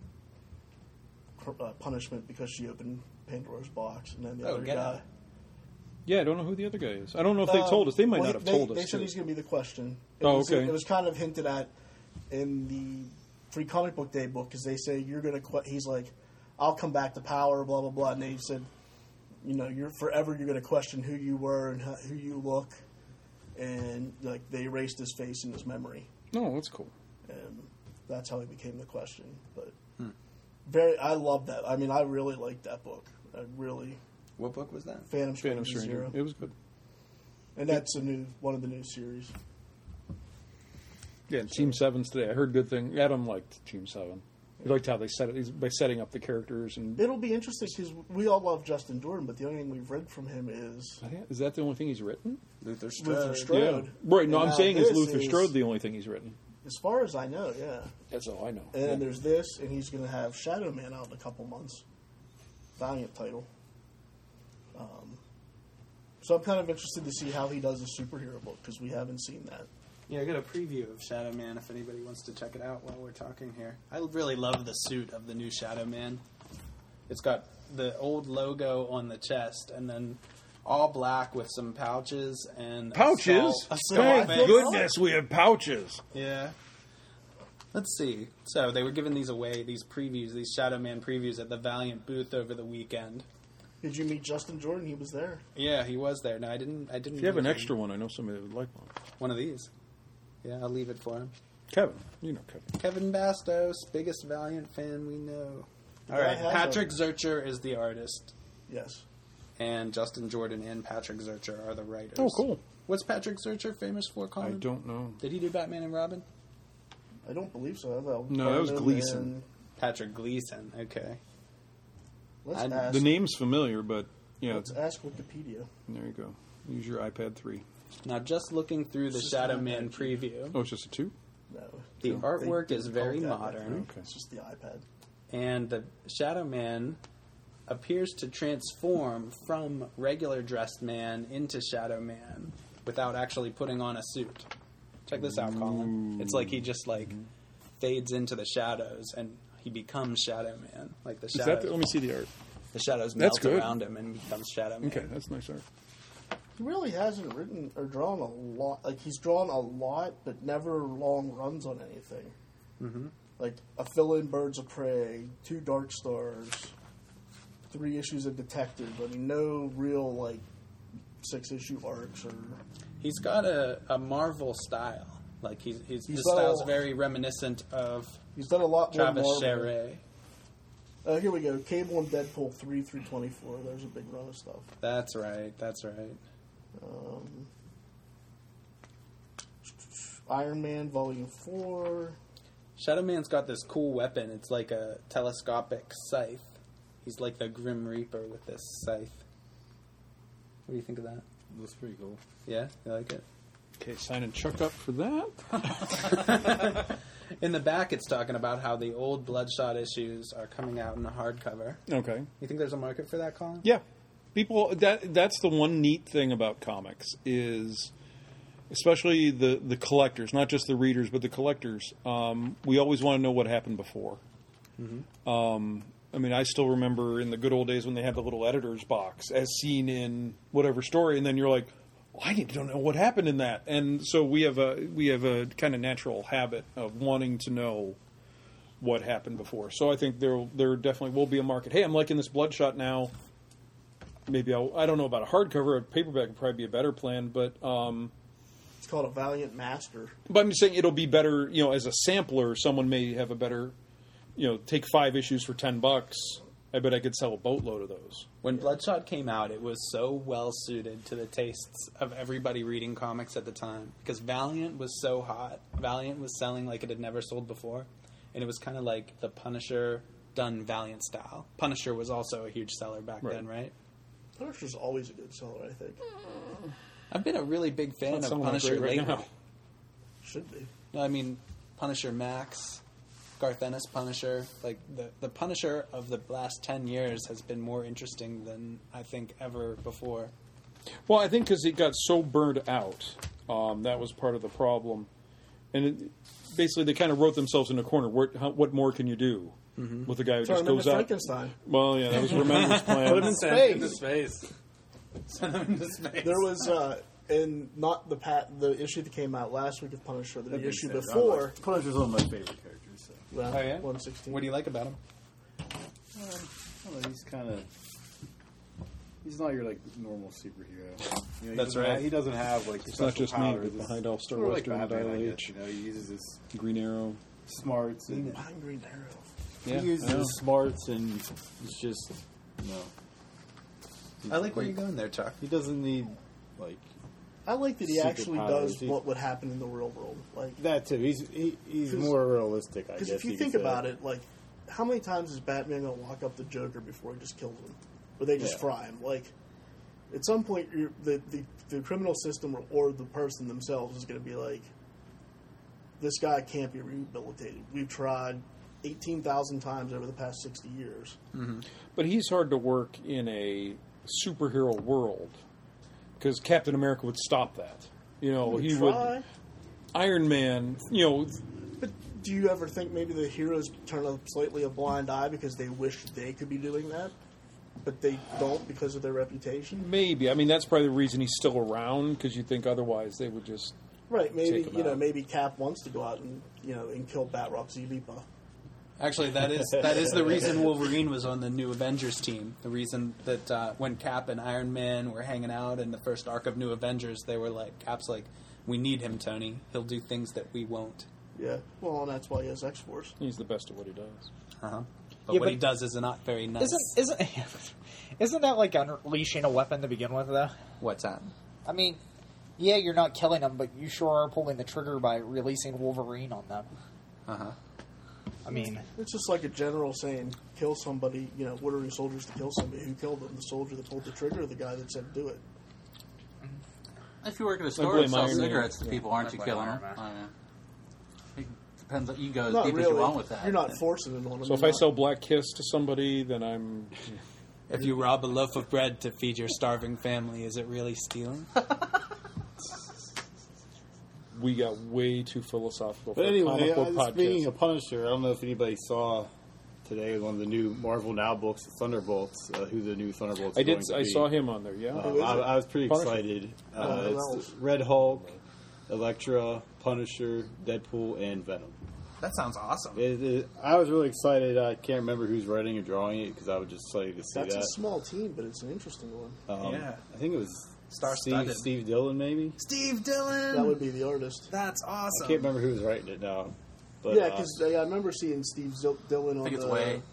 uh, punishment because she opened Pandora's box, and then the Oh, other get guy. out. Yeah, I don't know who the other guy is. I don't know if they Uh, told us. They might well, not have they, told us. They said too. he's going to be the Question. It Oh, was, okay. It was kind of hinted at in the Free Comic Book Day book because they say you're going to. Que-, he's like, I'll come back to power, blah blah blah, and they said, you know, you're forever you're going to question who you were and how, who you look, and like they erased his face and his memory, No, that's cool. and that's how he became the Question. But Hmm. very, I love that. I mean, I really liked that book. I really What book was that? Phantom Stranger, Phantom Stranger. Zero, It was good. and that's a new one of the new series. Yeah, Team Seven's today. I heard good thing. Adam liked Team Seven. He liked how they set it he's- by setting up the characters and. It'll be interesting because we all love Justin Jordan, but the only thing we've read from him is Is that the only thing he's written? Luther Strode. Luther Strode. Yeah. Right. No, And I'm now saying is this Luther is- Strode the only thing he's written. As far as I know, yeah. That's all I know. And Yeah. there's this, and he's going to have Shadow Man out in a couple months. Valiant title. Um, so I'm kind of interested to see how he does a superhero book because we haven't seen that. Yeah, I got a preview of Shadow Man if anybody wants to check it out while we're talking here. I really love the suit of the new Shadow Man. It's got the old logo on the chest and then all black with some pouches and Pouches? A skull, a skull Thank face. goodness we have pouches. Yeah. Let's see. So they were giving these away, these previews, these Shadow Man previews at the Valiant booth over the weekend. Did you meet Justin Jordan? He was there. Yeah, he was there. No, I didn't. I didn't. If you have an meet him. extra one, I know somebody that would like one. One of these. Yeah, I'll leave it for him. Kevin. You know Kevin. Kevin Bastos, biggest Valiant fan we know. All guy right, has Patrick Zurcher is the artist, Yes. and Justin Jordan and Patrick Zurcher are the writers. Oh, cool. What's Patrick Zurcher famous for, Colin? I don't know. Did he do Batman and Robin? I don't believe so. Though. No, that was Barnum Gleason. and- Patrick Gleason. Okay. Let's I- ask. The name's familiar, but yeah, Let's ask Wikipedia. there you go. Use your iPad three. Now, just looking through the It's just Shadow an Man iPad. preview, Oh, it's just a two? No. the They- artwork they is call very it that, modern, Okay. It's just the iPad. and the Shadow Man appears to transform from regular dressed man into Shadow Man without actually putting on a suit. Check this out, Colin. It's like he just like fades into the shadows and he becomes Shadow Man. Like the Is that shadows, the, let me see the art. the shadows That's melt good. around him and becomes Shadow Man. Okay, that's nice art. He really hasn't written or drawn a lot. Like he's drawn a lot, but never long runs on anything. Mm-hmm. Like a fill-in Birds of Prey, two Dark Stars, three issues of Detective. I mean, no real like six-issue arcs or. He's got a, a Marvel style. Like he's, he's, He's his got a- style's very reminiscent of He's done a lot more. Travis Marvel. Charest. Uh, here we go. Cable and Deadpool three through twenty-four. There's a big run of stuff. That's right. That's right. Um, Iron Man Volume four. Shadow Man's got this cool weapon. It's like a telescopic scythe. He's like the Grim Reaper with this scythe. What do you think of that? Looks pretty cool. Yeah, you like it? Okay, signing Chuck up for that. In the back, it's talking about how the old Bloodshot issues are coming out in a hardcover. Okay. You think there's a market for that, Colin? Yeah. People that that's the one neat thing about comics is especially the, the collectors, not just the readers, but the collectors. Um, we always want to know what happened before. Mm-hmm. Um, I mean, I still remember in the good old days when they had the little editor's box as seen in whatever story, and then you're like, well, I need to know what happened in that. And so we have a we have a kind of natural habit of wanting to know what happened before. So I think there there definitely will be a market. Hey, I'm liking this Bloodshot now. Maybe I'll, I don't know about a hardcover. A paperback would probably be a better plan, but um, It's called a Valiant Master. but I'm just saying it'll be better. You know, as a sampler, someone may have a better. You know, take five issues for ten bucks. I bet I could sell a boatload of those. When Bloodshot came out, it was so well suited to the tastes of everybody reading comics at the time because Valiant was so hot. Valiant was selling like it had never sold before, and it was kind of like the Punisher done Valiant style. Punisher was also a huge seller back Right. then, right? Punisher's always a good seller, I think. I've been a really big fan Not of selling that Punisher great right lately. now. Should be. No, I mean Punisher Max, Garth Ennis Punisher. Like the the Punisher of the last ten years has been more interesting than I think ever before. Well, I think because it got so burned out, um, that was part of the problem. And it, basically, they kind of wrote themselves in a corner. What, how, what more can you do Mm-hmm. with a guy who So I just remember goes out? Frankenstein. Well, yeah, that was Remender's plan. Put him in Send him into space. space. Send him into space. There was, uh, in not the pat, the issue that came out last week of Punisher, the That makes issue sense. I before. like- Punisher's one of my favorite characters. So. Well, Oh yeah, one sixteen. What do you like about him? I don't know, he's kind of. He's not your like normal superhero. You know, he That's doesn't right. have- he doesn't have like It's not special just me, powers. but It's behind all Star sort of like Western and Batman, Dial I guess, H. You know, he uses his Green Arrow. smarts and I'm Green Arrow. Yeah, he uses I know. his smarts and he's just no. I like where you're going there, Chuck. He doesn't need like I like that he Secret actually powers. does He- what would happen in the real world. Like, that too. He's he, he's 'Cause- more realistic, I guess. because if you could think say. about it, like, how many times is Batman going to walk up the Joker before he just kills him? Or they just Yeah. fry him? Like, at some point, you're, the, the the criminal system or, or the person themselves is going to be like, this guy can't be rehabilitated. We've tried eighteen thousand times over the past sixty years. But he's hard to work in a superhero world because Captain America would stop that. You know, Would he try. would. Iron Man, you know, But do you ever think maybe the heroes turn a slightly a blind eye because they wish they could be doing that, but they don't because of their reputation? maybe. I mean, that's probably the reason he's still around, because you think otherwise they would just. Right, maybe Take 'em you know, out. maybe Cap wants to go out and you know and kill Batroc Zilipa. Actually, that is that is the reason Wolverine was on the new Avengers team. The reason that uh, when Cap and Iron Man were hanging out in the first arc of New Avengers, they were like, Cap's like, we need him, Tony. He'll do things that we won't. Yeah, well, and that's why he has X Force. He's the best at what he does. Uh-huh. But Yeah, what but- he does is not very nice. Isn't isn't isn't that like unleashing a weapon to begin with, though? What's that? I mean, yeah, you're not killing them, but you sure are pulling the trigger by releasing Wolverine on them. Uh-huh. I mean, It's just like a general saying, "Kill somebody." You know, ordering soldiers to kill somebody. Who killed them? The soldier that pulled the trigger, or the guy that said do it? If you work at a store blame and sell Iron Man. cigarettes to Yeah. people, aren't I you blame killing Iron them? Man. I mean, it depends. On, you can go as Not deep really. as you want with that. You're not forcing it on them. So if You're I not- sell Black Kiss to somebody, then I'm. If you rob a loaf of bread to feed your starving family, is it really stealing? We got way too philosophical for But a anyway, comic book uh, speaking podcast. of Punisher, I don't know if anybody saw today one of the new Marvel Now books, Thunderbolts, uh, who the new Thunderbolts I are did. going to I be. saw him on there. Yeah. Um, Who is I, it? I was pretty Punisher. excited. Oh, Uh, who it's else? Red Hulk, Elektra, Punisher, Deadpool, and Venom. That sounds awesome. It, it, I was really excited. I can't remember who's writing or drawing it because I was just excited to see That's a that. small team, but it's an interesting one. Um, Yeah. I think it was Star-studded. Steve, Steve Dillon, maybe. Steve Dillon! That would be the artist. That's awesome. I can't remember who was writing it now. But, yeah, uh, because I remember seeing Steve Zil- Dillon I on think it's the. Way.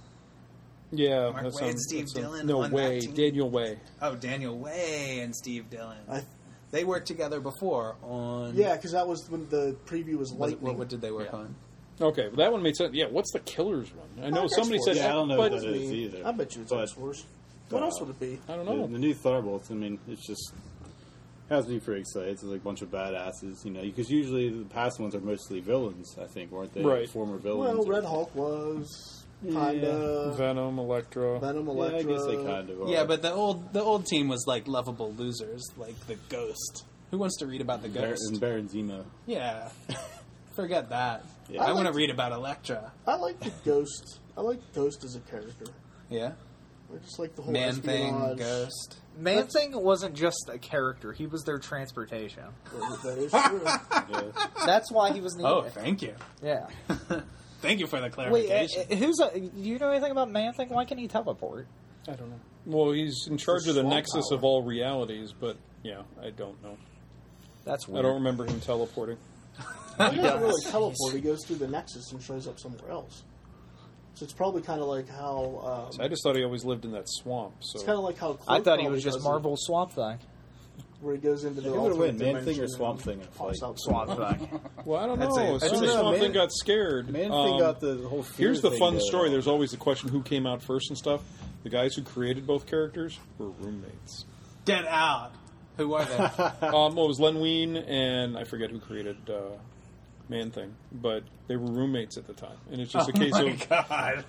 Yeah. Mark that Waid, sounds- Steve that sounds- Dillon No on that way. team? Daniel Way. Oh, Daniel Way and Steve Dillon. I, They worked together before on... yeah, because that was when the preview was What, lightning. what, what did they work Yeah. on? Okay, well, that one made sense. Yeah, what's the Killers one? I know X somebody Force. said. Yeah, I don't know but what that is either. I bet you it's But, X Force. What uh, else would it be? I don't The, know. the new Thunderbolts, I mean, it's just has me pretty excited. It's like a bunch of badasses, you know, because usually the past ones are mostly villains, I think, weren't they? Right. Former villains. Well, or- Red Hulk was kind of Venom, Electra. Venom, Yeah, Elektra. I guess they kind of are. Yeah, but the old the old team was like lovable losers, like the Ghost. Who wants to read about the Bar- Ghost? and Baron Zemo. Yeah. Forget that. Yeah. I, I want to like- read about Elektra. I like the Ghost. I like Ghost as a character. Yeah? I just like the whole Man Thing, espionage. Ghost. Man Thing wasn't just a character; he was their transportation. That is true. Yeah. That's why he was needed. Oh, thank you. Yeah. Thank you for the Wait, clarification. uh, uh, who's a, do you know anything about Man Thing? Why can he teleport? I don't know. Well, he's in charge For of the swamp nexus power. of all realities, but yeah, I don't know. That's I weird. don't remember him teleporting. He doesn't really teleport. He goes through the Nexus and shows up somewhere else. So it's probably kind of like how. Um, So I just thought he always lived in that swamp. So it's kind of like how. Cloak I thought he probably was just does it, Marvel's Swamp Thing. where he goes into the. Who would alternate win, Man Thing or dimension Swamp and Thing in a pops fight? out Swamp somewhere. Thing. well, I don't That's know. a- As that's soon a- as Swamp Man- Thing got scared, Man um, Thing got the whole fear here's the thing fun going story. on. There's always the question who came out first and stuff. The guys who created both characters were roommates. Get out. Who are they? um, well, it was Len Wein and I forget who created uh, Man Thing, but they were roommates at the time, and it's just a case of God.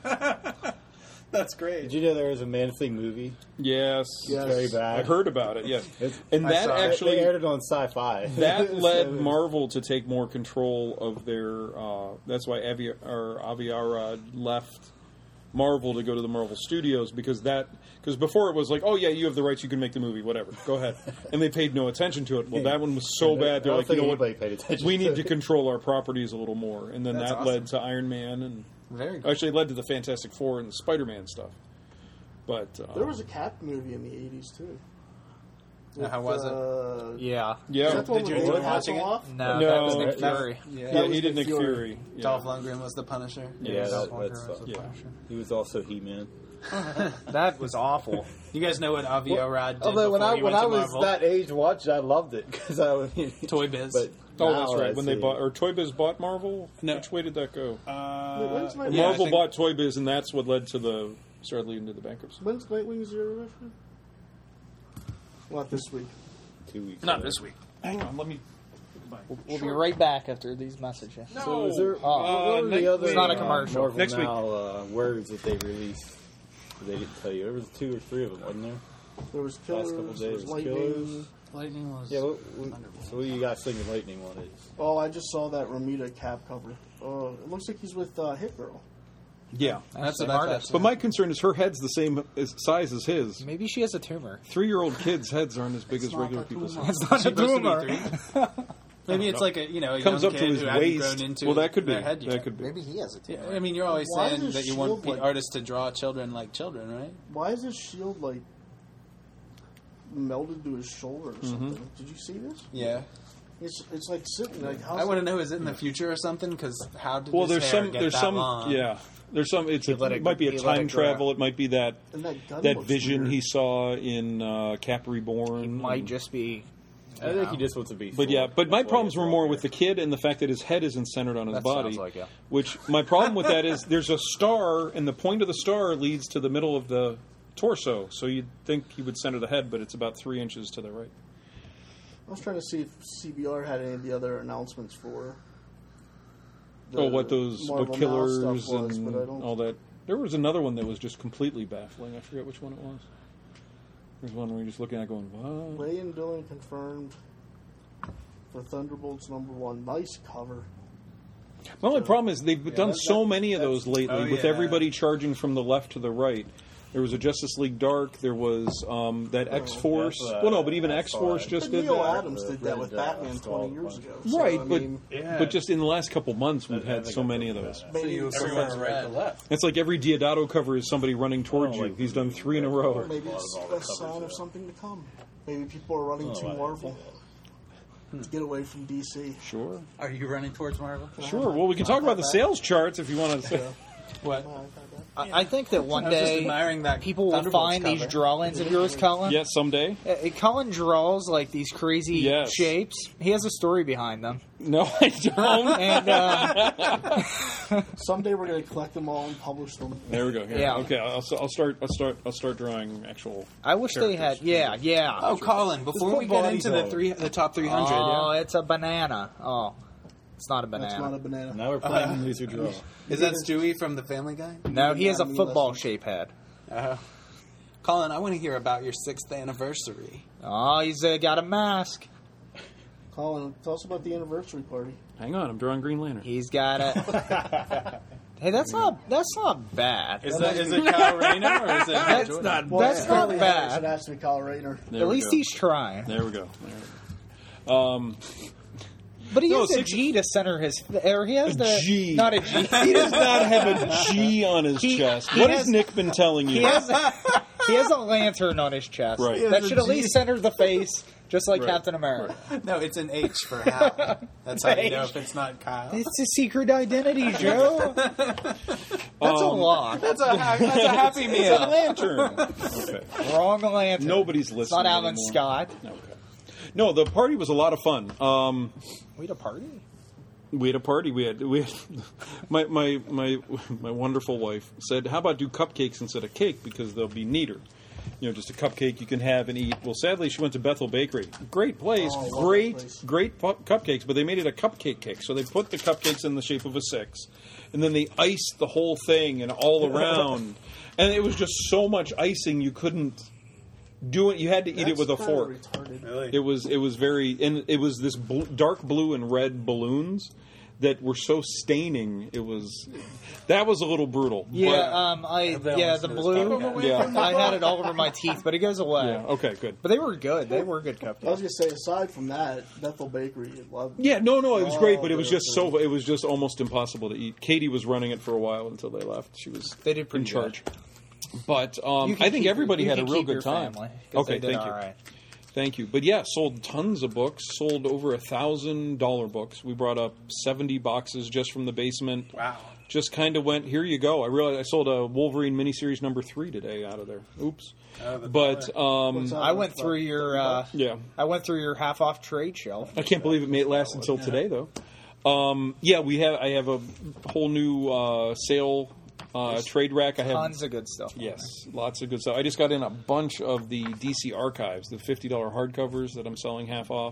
That's great. Did you know there was a Man Thing movie? yes, Yes. Very bad. I heard about it. Yes, It's- and I that saw it. actually they aired it on Sci-Fi. that led So- Marvel to take more control of their. Uh, that's why Avi or Avi Arad left Marvel to go to the Marvel Studios because that because before it was like, oh yeah, you have the rights, you can make the movie, whatever, go ahead, and they paid no attention to it. Well, that one was so I bad, they're don't like, you think know what, anybody paid attention. we need to it. control our properties a little more, and then That's that awesome. led to Iron Man and Very good. actually it led to the Fantastic Four and the Spider-Man stuff. But uh, There was a Cap movie in the eighties too. Now, how was it? uh, Yeah. yeah, Is that the one Did you with enjoy Lord watching it? Hasselhoff? No, No, that was Nick that- Fury. Yeah. yeah, That he was did Nick Nick Fury. Fury. Yeah. Dolph Lundgren was the Punisher. Yeah, Yeah. that, Dolph that's, Lundgren was uh, the yeah. Punisher. he was also He-Man. That was awful. You guys know what Avi Arad did Although when before I he when went I to was Marvel? that age, watch I loved it because I was Toy Biz. But Oh, now that's right. I When they see- bought or Toy Biz bought Marvel. No. Which way did that go? uh, Wait, when's my- Or yeah, I Marvel think- bought Toy Biz, and that's what led to the started leading to the bankruptcy. When's Nightwing Zero Mission? Not this week. two weeks. Not ago. this week. Hang on, let me. We'll, we'll be right back after these messages. So is there, Oh. what were next the other It's not a uh, commercial. Marvel Next week. Now uh, words that they released? They didn't tell you. There was two or three of them, wasn't there? There was Last Killers, couple there was days, Lightning, Killers. Lightning was. Yeah, what, what, so what do you guys think of Lightning one is? Oh, I just saw that Ramita cap cover. Uh, it looks like he's with uh, Hit Girl. Yeah. That's what Same I artist. thought. But my concern is her head's the same as, size as his. Maybe she has a tumor. Three-year-old kids' heads aren't as big as not regular a people's tumor. heads. It's not a Supposed to be tumor. three? Maybe it's like a you know a Comes young up kid to his who hasn't waist. grown into Well, that could be. their head yet. That could be. Maybe he has a Yeah, tumor. I mean, you're always Why saying does that you Shield, want the like- artists to draw children like children, right? Why is his shield like melded to his shoulder or something? Did you see this? Yeah. It's it's like sitting like. How's I want to that- know, is it in the future or something? Because how did Well, this there's hair some. get There's that some. long? Yeah. There's some. It's a, let it, it- might be a you let time it grow. travel. It might be that And that gun that looks vision weird. he saw in uh, Cap Reborn. He might just be. I think he just wants to be. But Thor. yeah, but my That's why problems he's were out more there. with the kid and the fact that his head isn't centered on his That body. sounds like it. Which my problem with that is there's a star, and the point of the star leads to the middle of the torso. So you'd think he would center the head, but it's about three inches to the right. I was trying to see if C B R had any of the other announcements for. Oh, what those Marvel what Now killers stuff was, and but I don't. all that. There was another one that was just completely baffling. I forget which one it was. There's one where you're just looking at it going, what? Ray and Dylan confirmed for Thunderbolts number one. Nice cover. My only problem is they've done that- so that- many of that's- those lately, Oh, with yeah. everybody charging from the left to the right. There was a Justice League Dark. There was um, that X Force. that's, uh, well, no, but even I X saw Force it. just But did Neil that. Adams did that with Red, uh, Batman Skull twenty years Punch. ago. So, Right, I but mean, Yeah. but just in the last couple months, we've I had think so I many feel of those. bad. maybe, you some- prefer right red. to left. It's like every Diodato cover is somebody running towards I you. don't like He's done the three in a row. maybe it's all the a covers sign of there. something to come. Maybe people are running Oh, to I didn't Marvel see to get away from D C. Sure, Are you running towards Marvel? sure. Well, we can talk about the sales charts if you want to. What? I, I think that one I was just day admiring that people will Thunderbolts find these cover. drawings of yours, Colin. Yes, someday. Uh, Colin draws like these crazy Yes. shapes. He has a story behind them. No, I don't. And uh, Someday we're going to collect them all and publish them. There we go. Here. Yeah. Okay, I'll, I'll start. I'll start. I'll start drawing actual. I wish they had. Yeah, yeah. Oh, Colin! Before we get bodies into the on it. three, the top three hundred, Oh, yeah. it's a banana. Oh, it's not a That's banana. not a banana. Now we're playing Loser Draw. Is that Stewie from the Family Guy? No, he has a Anatomy football lesson. shape head. Uh, Colin, I want to hear about your sixth anniversary. Oh, he's uh, got a mask. Colin, tell us about the anniversary party. Hang on, I'm drawing Green Lantern. He's got a. Hey, that's not that's not bad. Is that is it Kyle Rayner or is it? That's Jordan? not Well, that's not apparently It bad. has to be Kyle Rayner. There At we least go. he's trying. There we go. There we go. Um, But he No, has a six- G to center his. Or he has A the G. not a G. he does not have a G on his He- chest. he What has- has Nick been telling you? He has a, he has a lantern on his chest. Right. He has That a should at G. least center the face, just like Right. Captain America. No, it's an H for Hal. That's how you know H. if it's not Kyle. It's a secret identity, Joe. That's a Um, lock. That's a ha- that's a Happy It's a Meal. lantern. Okay. Wrong lantern. Nobody's It's listening. not Alan anymore. Scott. Okay. No, the party was a lot of fun. Um, We had a party. we had a party. We had we had my my my my wonderful wife said, "How about do cupcakes instead of cake because they'll be neater." You know, just a cupcake you can have and eat. Well, sadly, she went to Bethel Bakery. Great place, Oh, I love that great, place. great pu- cupcakes, but they made it a cupcake cake. So they put the cupcakes in the shape of a six, and then they iced the whole thing and all around, and it was just so much icing you couldn't do it. You had to eat it That's with a kinda fork. retarded. Really? It was it was very and it was this bl- dark blue and red balloons that were so staining. It was that was a little brutal. Yeah, um, I that yeah one's the just blue. cupcake. Yeah. I had it all over my teeth, but it goes away. But, yeah. Okay. Good. But they were good. They were good I was cupcakes. going to say, aside from that, Bethel Bakery, I love Yeah. No. No. It was Oh, great, but it was good, just so. It was just almost impossible to eat. Katie was running it for a while until they left. She was They did pretty in charge. But um, You can I think keep everybody your, had you a can real keep good your time. family, 'cause Okay. they did Thank you. all right. Thank you. But yeah, sold tons of books. Sold over a thousand dollar books. We brought up seventy boxes just from the basement. Wow. Just kind of went, here you go. I realized I sold a Wolverine miniseries number three today out of there. Oops. But um, What's that? I went through your uh, yeah, I went through your half off trade shelf. I can't believe it may last until today though. Um, yeah, we have. I have a whole new uh, sale uh, trade rack. I have Tons of good stuff. yes, lots of good stuff. I just got in a bunch of the D C Archives, the fifty dollar hardcovers that I'm selling half off.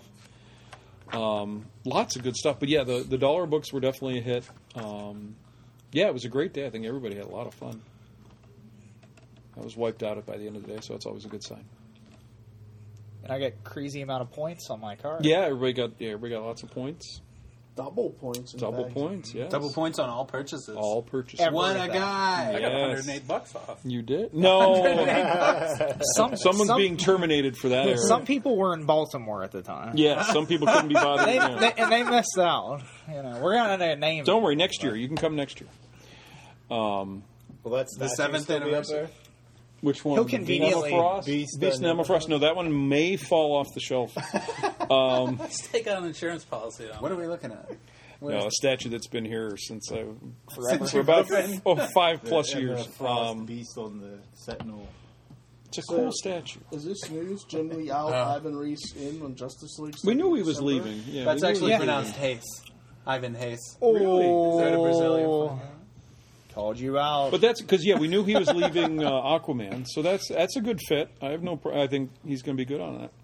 Um, lots of good stuff. But yeah, the the dollar books were definitely a hit. Um, yeah, it was a great day. I think everybody had a lot of fun. I was wiped out by the end of the day, so it's always a good sign. and I get crazy amount of points on my card. Yeah, everybody got yeah, everybody got lots of points. Double points. In Double bags. points, yes. Double points on all purchases. All purchases. Every- What a Everything. guy! I got Yes. one hundred eight bucks off. You did? No. Some, Someone's some, being terminated for that error. Some people were in Baltimore at the time. Yeah, some people couldn't be bothered. They, Yeah. they, and they missed out. You know, we're gonna name. Don't it. worry, next year. You can come next year. Um, Well, that's The seventh anniversary. which one? He'll conveniently- Emma Frost? Beast Beast and and Emma Frost. No, that one may fall off the shelf. Let's take out an insurance policy on What it. are we looking at? No, a statue that's been here since I, forever, for about oh, five plus And the years. Frost Um, Beast on the Sentinel. it's a cool statue. Is this news? Jim Lee out, Oh. Ivan Reese in on Justice League. We knew he was December? leaving. Yeah, That's we knew he actually was pronounced leaving. Hayes. Ivan Hayes. Oh, Is that a Brazilian? Called you out. But that's because yeah, we knew he was leaving uh, Aquaman, so that's that's a good fit. I have no. Pr- I think he's going to be good on that.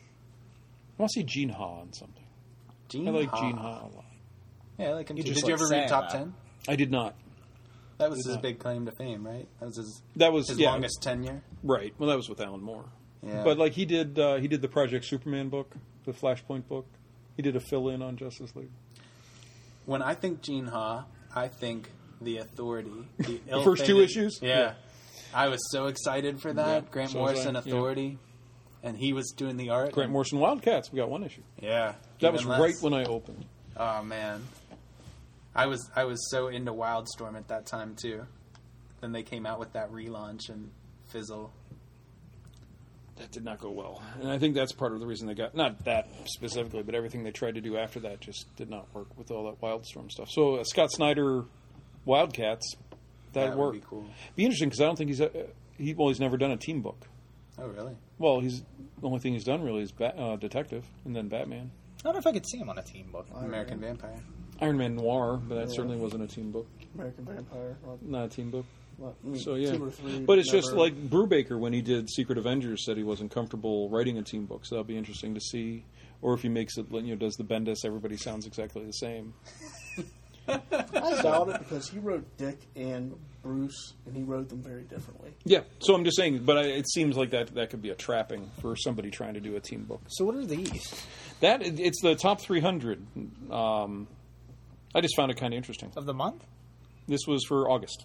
I want to see Gene Ha on something. Gene I like Ha. Gene Ha a lot. Yeah, I like him You too. just Did you like ever read saying Top that. Ten? I did not. That was Did his not. big claim to fame, right? That was his, That was his yeah, longest tenure. right. Well, that was with Alan Moore. Yeah. But like he did, uh, he did the Project Superman book, the Flashpoint book. He did a fill in on Justice League. When I think Gene Ha, I think The Authority. The, The first two ill-fated- issues? Yeah. Yeah. I was so excited for that. Yeah, Grant so was Morrison, I, yeah. Authority. And he was doing the art. Grant Morrison Wildcats. We got one issue. Yeah. That Even was less. right when I opened. Oh, man. I was I was so into Wildstorm at that time, too. Then they came out with that relaunch and fizzle. That did not go well, and I think that's part of the reason they got not that specifically, but everything they tried to do after that just did not work with all that Wildstorm stuff. So uh, Scott Snyder, Wildcats, that, That would work. be cool. Be interesting because I don't think he's uh, he well he's never done a team book. Oh, really? Well, he's the only thing he's done really is Bat, uh, Detective and then Batman, I don't know if I could see him on a team book. American Vampire. Iron Man Noir, but that Yeah. certainly wasn't a team book, American Vampire. Well, not a team book. well, I mean, So yeah, two or three, but it's just never- like Brubaker when he did Secret Avengers said he wasn't comfortable writing a team book. So that'll be interesting to see, or if he makes it, you know, does the Bendis everybody sounds exactly the same. I doubt it because he wrote Dick and Bruce, and he wrote them very differently. Yeah, so I'm just saying, but I, it seems like that that could be a trapping for somebody trying to do a team book. So what are these? That it's the top three hundred. Um, I just found it kind of interesting. Of the month? This was for August.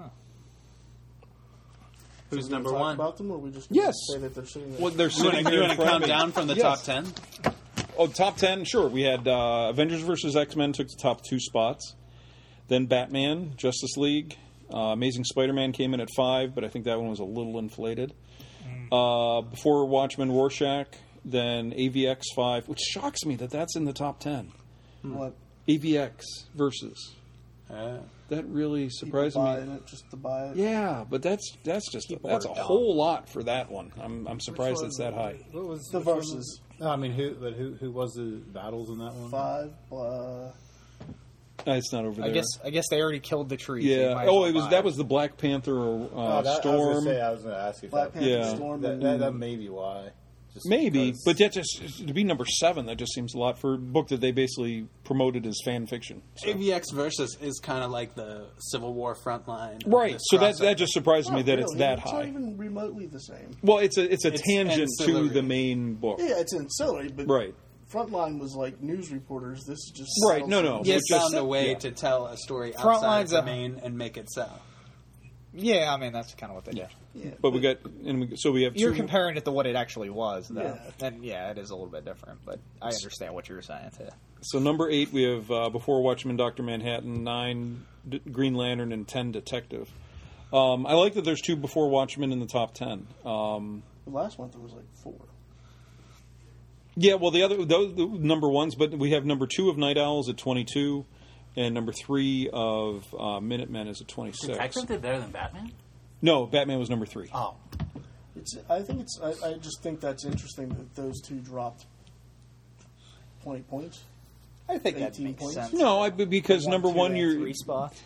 Who's So we number talk one? About them, or we just Yes. say that they're sitting there? Well, they're You sitting want to here in front count of me. down from the Yes. top ten? Oh, top ten, sure. We had uh, Avengers versus X-Men took the top two spots. Then Batman, Justice League, uh, Amazing Spider-Man came in at five, but I think that one was a little inflated. Uh, before Watchmen, Rorschach, then A V X five, which shocks me that that's in the top ten. What A V X versus. Uh, That really people surprised buying me. it just to buy it? Yeah, but that's that's just People that's a are dumb. whole lot for that one. I'm I'm surprised one? it's that high. What was The which one verses. was- No, I mean, who? But who? Who was the battles in that one? Five. Uh, Uh, It's not over I there. guess I guess they already killed the tree. so you Yeah. might as Oh, well it was buy that was the Black Panther uh, Oh, that, I was Storm. gonna say I was going to ask you if Black that, Panther Yeah. Storm. that, and that, that may be why. Just Maybe, because- but that just to be number seven, that just seems a lot for a book that they basically promoted as fan fiction. So. A V X Versus is kind of like the Civil War frontline. of Right. this So that crossover. that just surprised me Oh, that it's really? that It's high. not even remotely the same. Well, it's a it's a It's tangent to ancillary. the main book. Yeah, it's ancillary, but Right. Frontline was like news reporters. This is just Right, no, no. Yes, But just- found a way yeah. to tell a story Frontline's outside the a- main and make it sell. Yeah, I mean that's kind of what they Yeah. did. Yeah, But we got and we, so we have You're two, comparing it to what it actually was, though. Yeah. And yeah, it is a little bit different, but I understand what you're saying too. So number eight, we have uh, Before Watchmen, Doctor Manhattan, nine D- Green Lantern, and ten Detective. Um, I like that there's two Before Watchmen in the top ten. Um, the last month there was like four. yeah, well, the other those the number ones, but we have number two of Night Owls at twenty-two, and number three of uh, Minutemen is at twenty-six. Detective did better than Batman? No, Batman was number three. Oh. It's. I think it's. I, I just think that's interesting that those two dropped twenty points. I think that eighteen makes points? sense. No, I, because One, number two, one, and you're three spots.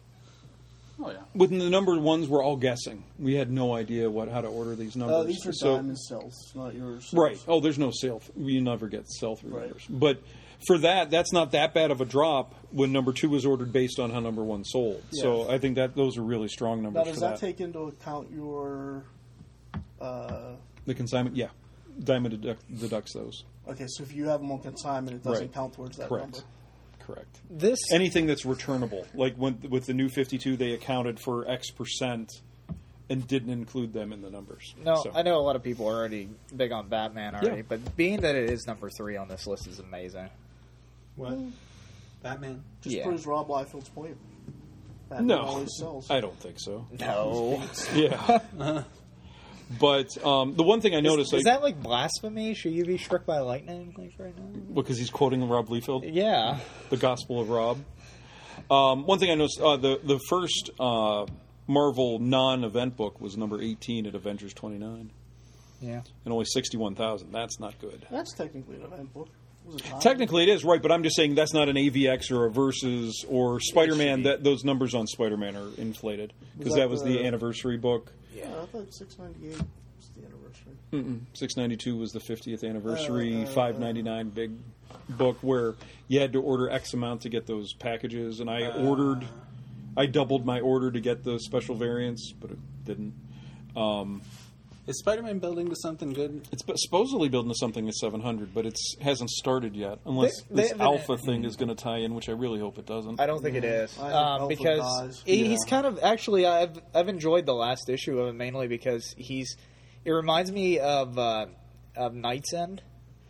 Oh, yeah. with the number ones, we're all guessing. We had no idea what how to order these numbers. Uh, these are So- diamond cells, not yours. Right. Oh, there's no sale. You never get sell through Right. numbers. But for that, that's not that bad of a drop when number two was ordered based on how number one sold. So Yeah. I think that those are really strong Now, numbers does for that, that. take into account your? Uh, The consignment, yeah. Diamond deduct, deducts those. Okay, so if you have them on consignment, it doesn't Right. count towards that Correct. number. Correct. This Anything that's returnable, like when, with the new fifty-two, they accounted for X percent and didn't include them in the numbers. no, So- I know a lot of people are already big on Batman already, Yeah. but being that it is number three on this list is amazing. What? Batman? Just Yeah. proves Rob Liefeld's point. Batman No, always sells. I don't think so. No, Yeah. But um, the one thing I noticed, is like, that like blasphemy? Should you be struck by lightning like right now? because he's quoting Rob Liefeld, Yeah, the Gospel of Rob. Um, one thing I noticed, uh, the the first uh, Marvel non-event book was number eighteen at Avengers twenty-nine, yeah. and only sixty-one thousand. That's not good. That's technically an event book. Was it time? Technically, it is right, but I'm just saying that's not an A V X or a Versus or Spider-Man. be. That those numbers on Spider-Man are inflated because that that was the the- anniversary book. Yeah, I thought six ninety-eight was the anniversary. six ninety-two was the fiftieth anniversary. Uh, uh, five ninety-nine big book where you had to order X amount to get those packages, and I ordered, I doubled my order to get the special variants, but it didn't. Um, Is Spider-Man building to something good? it's supposedly building to something at seven hundred, but it's hasn't started yet. Unless They- they this haven't- alpha thing is going to tie in, which I really hope it doesn't. I don't think it is I hope um, Alpha because dies. he- Yeah. he's kind of actually I've I've enjoyed the last issue of it mainly because he's it reminds me of uh, of Knight's End,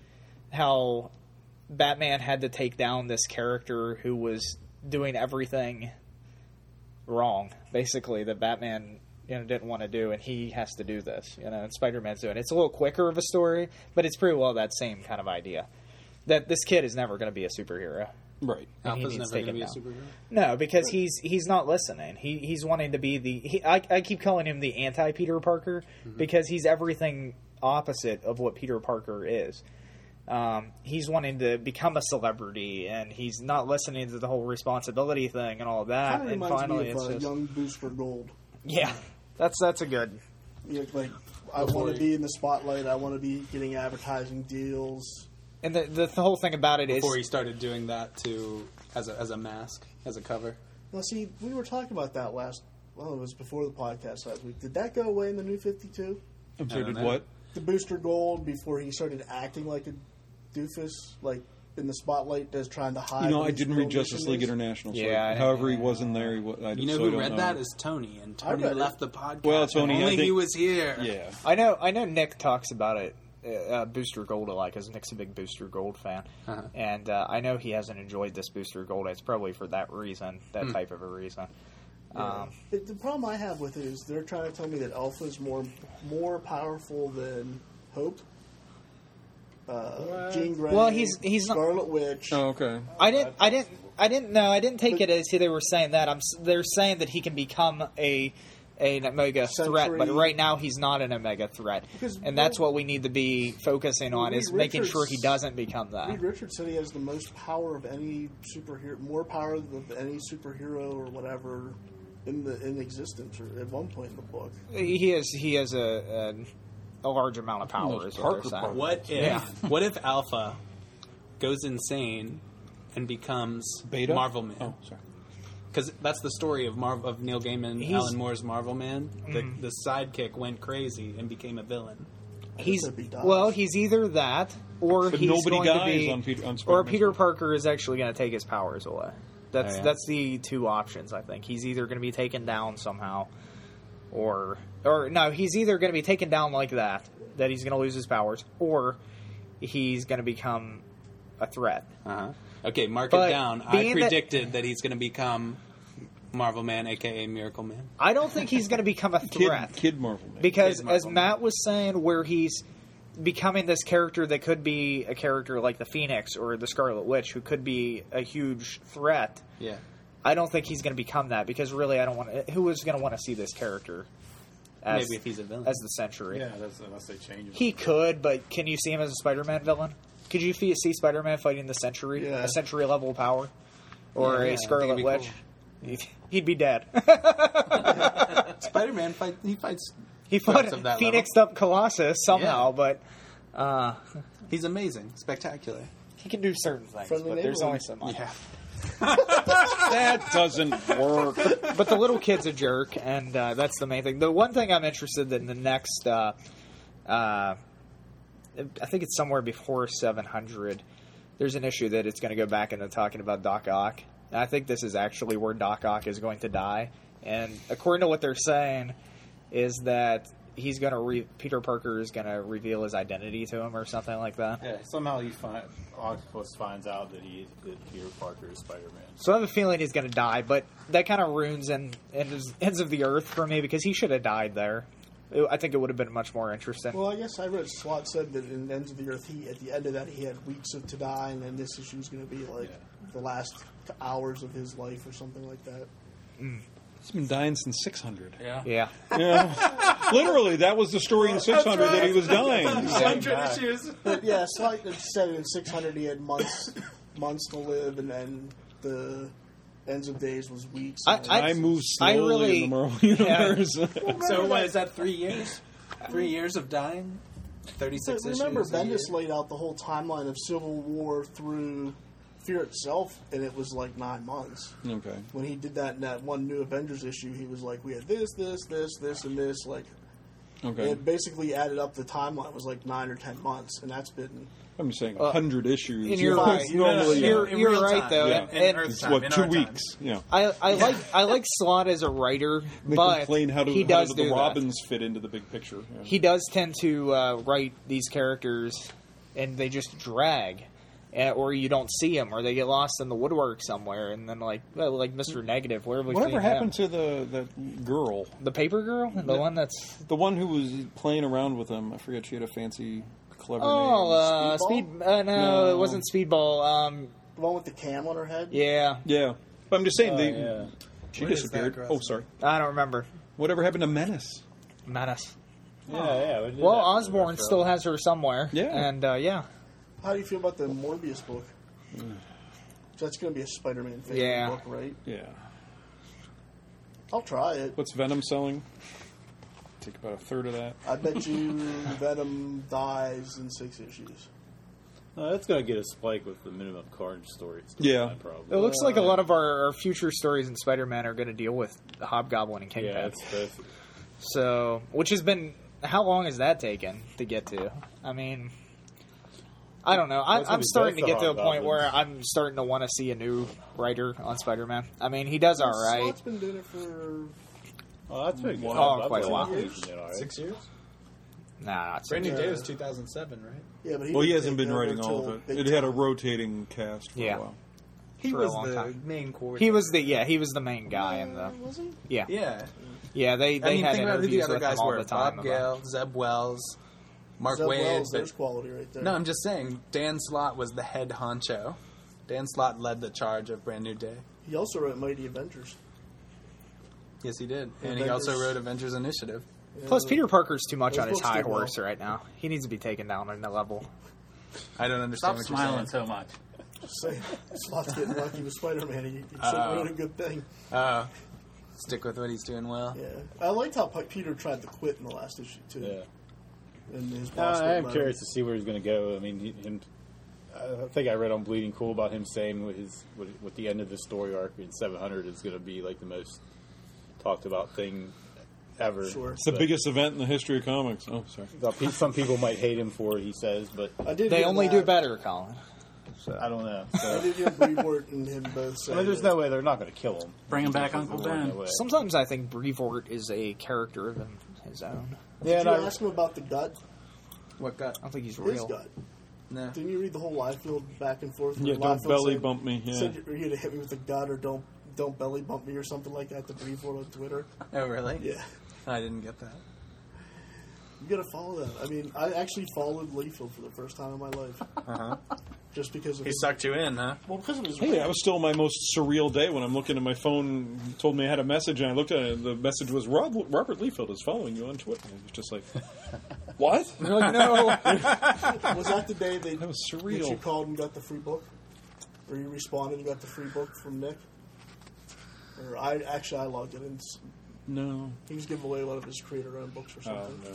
how Batman had to take down this character who was doing everything wrong, basically that Batman you know didn't want to do, and he has to do this. You know, and Spider-Man's doing it. It's a little quicker of a story, but it's pretty well that same kind of idea. That this kid is never going to be a superhero. Right. And he Alpha's needs never going to taken be a down. superhero? No, because he's he's not listening. He he's wanting to be the. He, I I keep calling him the anti Peter Parker because he's everything opposite of what Peter Parker is. Um, he's wanting to become a celebrity, and he's not listening to the whole responsibility thing and all of that. Kind of And reminds finally, me of it's uh, just Young Booster Gold. yeah, that's that's a good. Yeah, like I want to be in the spotlight. I want to be getting advertising deals. And the, the the whole thing about it is Before he started doing that to as a as a mask, as a cover. Now, see, we were talking about that last. Well, it was before the podcast last week. Did that go away in the new fifty-two? I'm sorry, don't did know. what? The Booster Gold before he started acting like a doofus, like in the spotlight, as trying to hide. You know, what I his didn't real read Justice mission League is. International. So Yeah, I didn't- however, he wasn't there. He, wa- I, You know so I who don't read know. that is Tony, and I Tony read it. left the podcast. Well, Tony, and I only think- he was here. Yeah. I know I know Nick talks about it. Uh, Booster Gold a lot because Nick's a big Booster Gold fan, Uh-huh. and uh, I know he hasn't enjoyed this Booster Gold. It's probably for that reason, that type of a reason. Um, The, the problem I have with it is they're trying to tell me that Alpha is more more powerful than Hope. Uh, Jean Grey. Well, he's- he's not- Scarlet Witch. Oh, okay. I didn't. I didn't. I didn't know. I didn't take it as they were saying that. I'm. s- They're saying that he can become a an omega threat, but Sentry. right now he's not an omega threat, Because, and that's well, what we need to be focusing on is Reed making sure Richards- he doesn't become that. Reed Richards said he has the most power of any superhero, more power than any superhero or whatever in the in existence, or at one point in the book. He is. He has a a, a large amount of power. Those Is what Parker they're saying. parts. What if Yeah. what if Alpha goes insane and becomes Beta? Marvel Man? Oh, sorry. Because that's the story of Marv of Neil Gaiman, He's- Alan Moore's Marvel Man. The, the sidekick went crazy and became a villain. He's hope he dies. well. He's either that, or But he's nobody going to dies be, on Peter- on or Spider-Man's Peter book. Parker is actually going to take his powers away. That's Oh, yeah. that's the two options. I think he's either going to be taken down somehow, or or no, he's either going to be taken down like that, that he's going to lose his powers, or he's going to become a threat. Uh-huh. Okay, mark But it down. I being that- predicted that, he's going to become Marvel Man, aka Miracle Man. I don't think he's going to become a Kid, threat. Kid Marvel Man. Because Kid as Marvel. Matt was saying, where he's becoming this character that could be a character like the Phoenix or the Scarlet Witch, who could be a huge threat. Yeah. I don't think he's going to become that because really, I don't want. to... Who is going to want to see this character as Maybe if he's a villain. as the Century? Yeah, that's unless they change it. He could, but can you see him as a Spider-Man villain? Could you fe- see Spider-Man fighting the Century, Yeah. a Century level power, or Yeah, yeah, I a think Scarlet it'd be Witch? cool. He'd, he'd be dead. Spider-Man fight. He fights. he threats fought of that Phoenixed up Colossus somehow, Yeah. but. Uh, He's amazing, spectacular. He can do certain things, Friendly but there's only neighborhood. so much. Yeah. that doesn't work. But the little kid's a jerk, and uh, that's the main thing. The one thing I'm interested in the next uh, uh, I think it's somewhere before seven hundred. There's an issue that it's going to go back into talking about Doc Ock. And I think this is actually where Doc Ock is going to die. And according to what they're saying, is that he's going to re- Peter Parker is going to reveal his identity to him or something like that. Yeah, somehow he find, Octopus finds out that he that Peter Parker is Spider-Man. So I have a feeling he's going to die, but that kind of ruins and ends, ends of the Earth for me because he should have died there. It, I think it would have been much more interesting. Well, I guess I read Slot said that in Ends of the Earth, he at the end of that he had weeks of to die, and then this issue is going to be like Yeah. the last hours of his life or something like that. He's been dying since six hundred. Yeah. Yeah. Yeah. Literally, that was the story in six hundred that he was dying. issues. But yeah, Slot said in six hundred he had months months to live, and then the Ends of Days was weeks. I- and I- I move I slowly really- in the Marvel universe. So what is that? Three years? Three years of dying? Thirty-six But issues. remember, a year? Bendis laid out the whole timeline of Civil War through Fear itself, and it was like nine months. Okay. When he did that in that one New Avengers issue, he was like, we had this, this, this, this, and this. Like, Okay. it basically added up the timeline was like nine or ten months, and that's been... I'm just saying, Uh, a hundred issues. and you're you know, right. it's normally, You're- in you're real right, time. though. Yeah. In And- Earth it's time, what in two our weeks. time. Yeah. I, I like I like Slott as a writer, They but complain how do, he how does do do the that. Robins fit into the big picture. Yeah. He does tend to uh, write these characters, and they just drag, uh, or you don't see them, or they get lost in the woodwork somewhere, and then like well, like Mister Negative, where have we Whatever seen happened him? to the that girl, The paper girl, the one that's the one who was playing around with him? I forget. She had a fancy, clever oh name. uh, Speedball? speed. Uh, no, No. it wasn't Speedball. Um, The one with the cam on her head? yeah, Yeah, but I'm just saying Oh, they. yeah. She What is disappeared. that, Oh, Gross? sorry. I don't remember. Whatever happened to Menace? Menace. Yeah, yeah. we did Well, that. Osborn still has her somewhere. Yeah. and uh, yeah, How do you feel about the Morbius book? So that's going to be a Spider-Man favorite Yeah. book, right? Yeah. I'll try it. What's Venom selling? Take about a third of that. I bet you Venom dies in six issues. No, that's going to get a spike with the minimum Carnage story. It's Yeah. not probably. it looks like a lot of our, our future stories in Spider-Man are going to deal with Hobgoblin and Kingpin. Yeah, it's, that's, So, which has been, how long has that taken to get to? I mean, I don't know. I, That's gonna I'm be starting to both the get to a point Hobgoblins. where I'm starting to want to see a new writer on Spider-Man. I mean, he does all right. Slott's been doing it for... oh, that's pretty good. Oh, I've quite a been while. using it, all right. Six years? Nah, not Brand New so- Day was two thousand seven, right? Yeah, but he Well, he didn't hasn't take been over writing all till of big it. It had a time. rotating cast for Yeah. a while. He For a was long the time. main coordinator. He was the yeah, he was the main guy in the Uh, was he? yeah Yeah. yeah. They they I mean, had think about who the interviews other with guys him all were: the time. Bob about- Gale, Zeb Wells, Mark Zeb Wade. Wells, but there's quality right there. no, I'm just saying, Dan Slott was the head honcho. Dan Slott led the charge of Brand New Day. He also wrote Mighty Avengers. Yes, he did, and he Avengers. also wrote Avengers Initiative. Plus, Peter Parker's too much Those on his books high did well. horse right now. He needs to be taken down on a level. I don't understand Stop what you're smiling saying. so much. Just saying, Slott's getting lucky with Spider-Man. He, he Uh, said wrote a good thing. Uh, stick with what he's doing well. Yeah, I liked how P- Peter tried to quit in the last issue too. Yeah. And his Uh, boss I wouldn't am let curious him. to see where he's going to go. I mean, he, him. I think I read on Bleeding Cool about him saying with his with, with the end of the story arc in seven hundred is going to be like the most talked about thing ever. Sure. It's the But- biggest event in the history of comics. Oh, sorry. Well, pe- Some people might hate him for it, he says, but I did. They hear only that. do better, Colin. I don't know. I So, did hear Brevoort and him both say. I mean, there's that- no way they're not going to kill him. Bring him back, There's Uncle no Ben. way. Sometimes I think Brevoort is a character of his own. Yeah, Did and you I, ask him about the gut? What gut? I don't think he's His real. gut. No. Didn't you read the whole Liefeld back and forth? Yeah, where don't Liefeld belly said- bump me. Yeah. Said you're going to hit me with the gut, or don't don't belly bump me, or something like that. To Brevoort on Twitter. Oh, really? Yeah, I didn't get that. you got to follow that. I mean, I actually followed Liefeld for the first time in my life, Uh-huh. just because of He his, sucked you in, huh? well, because of his. Hey, that was still my most surreal day when I'm looking at my phone. It told me I had a message, and I looked at it. And the message was Rob, Robert Liefeld is following you on Twitter. And it was just like, what? You're like, no. Was that the day they, That was that you surreal. called and got the free book? Or you responded and got the free book from Nick? Or I actually I logged it in. No. He was giving away a lot of his creator-owned books or Oh, something.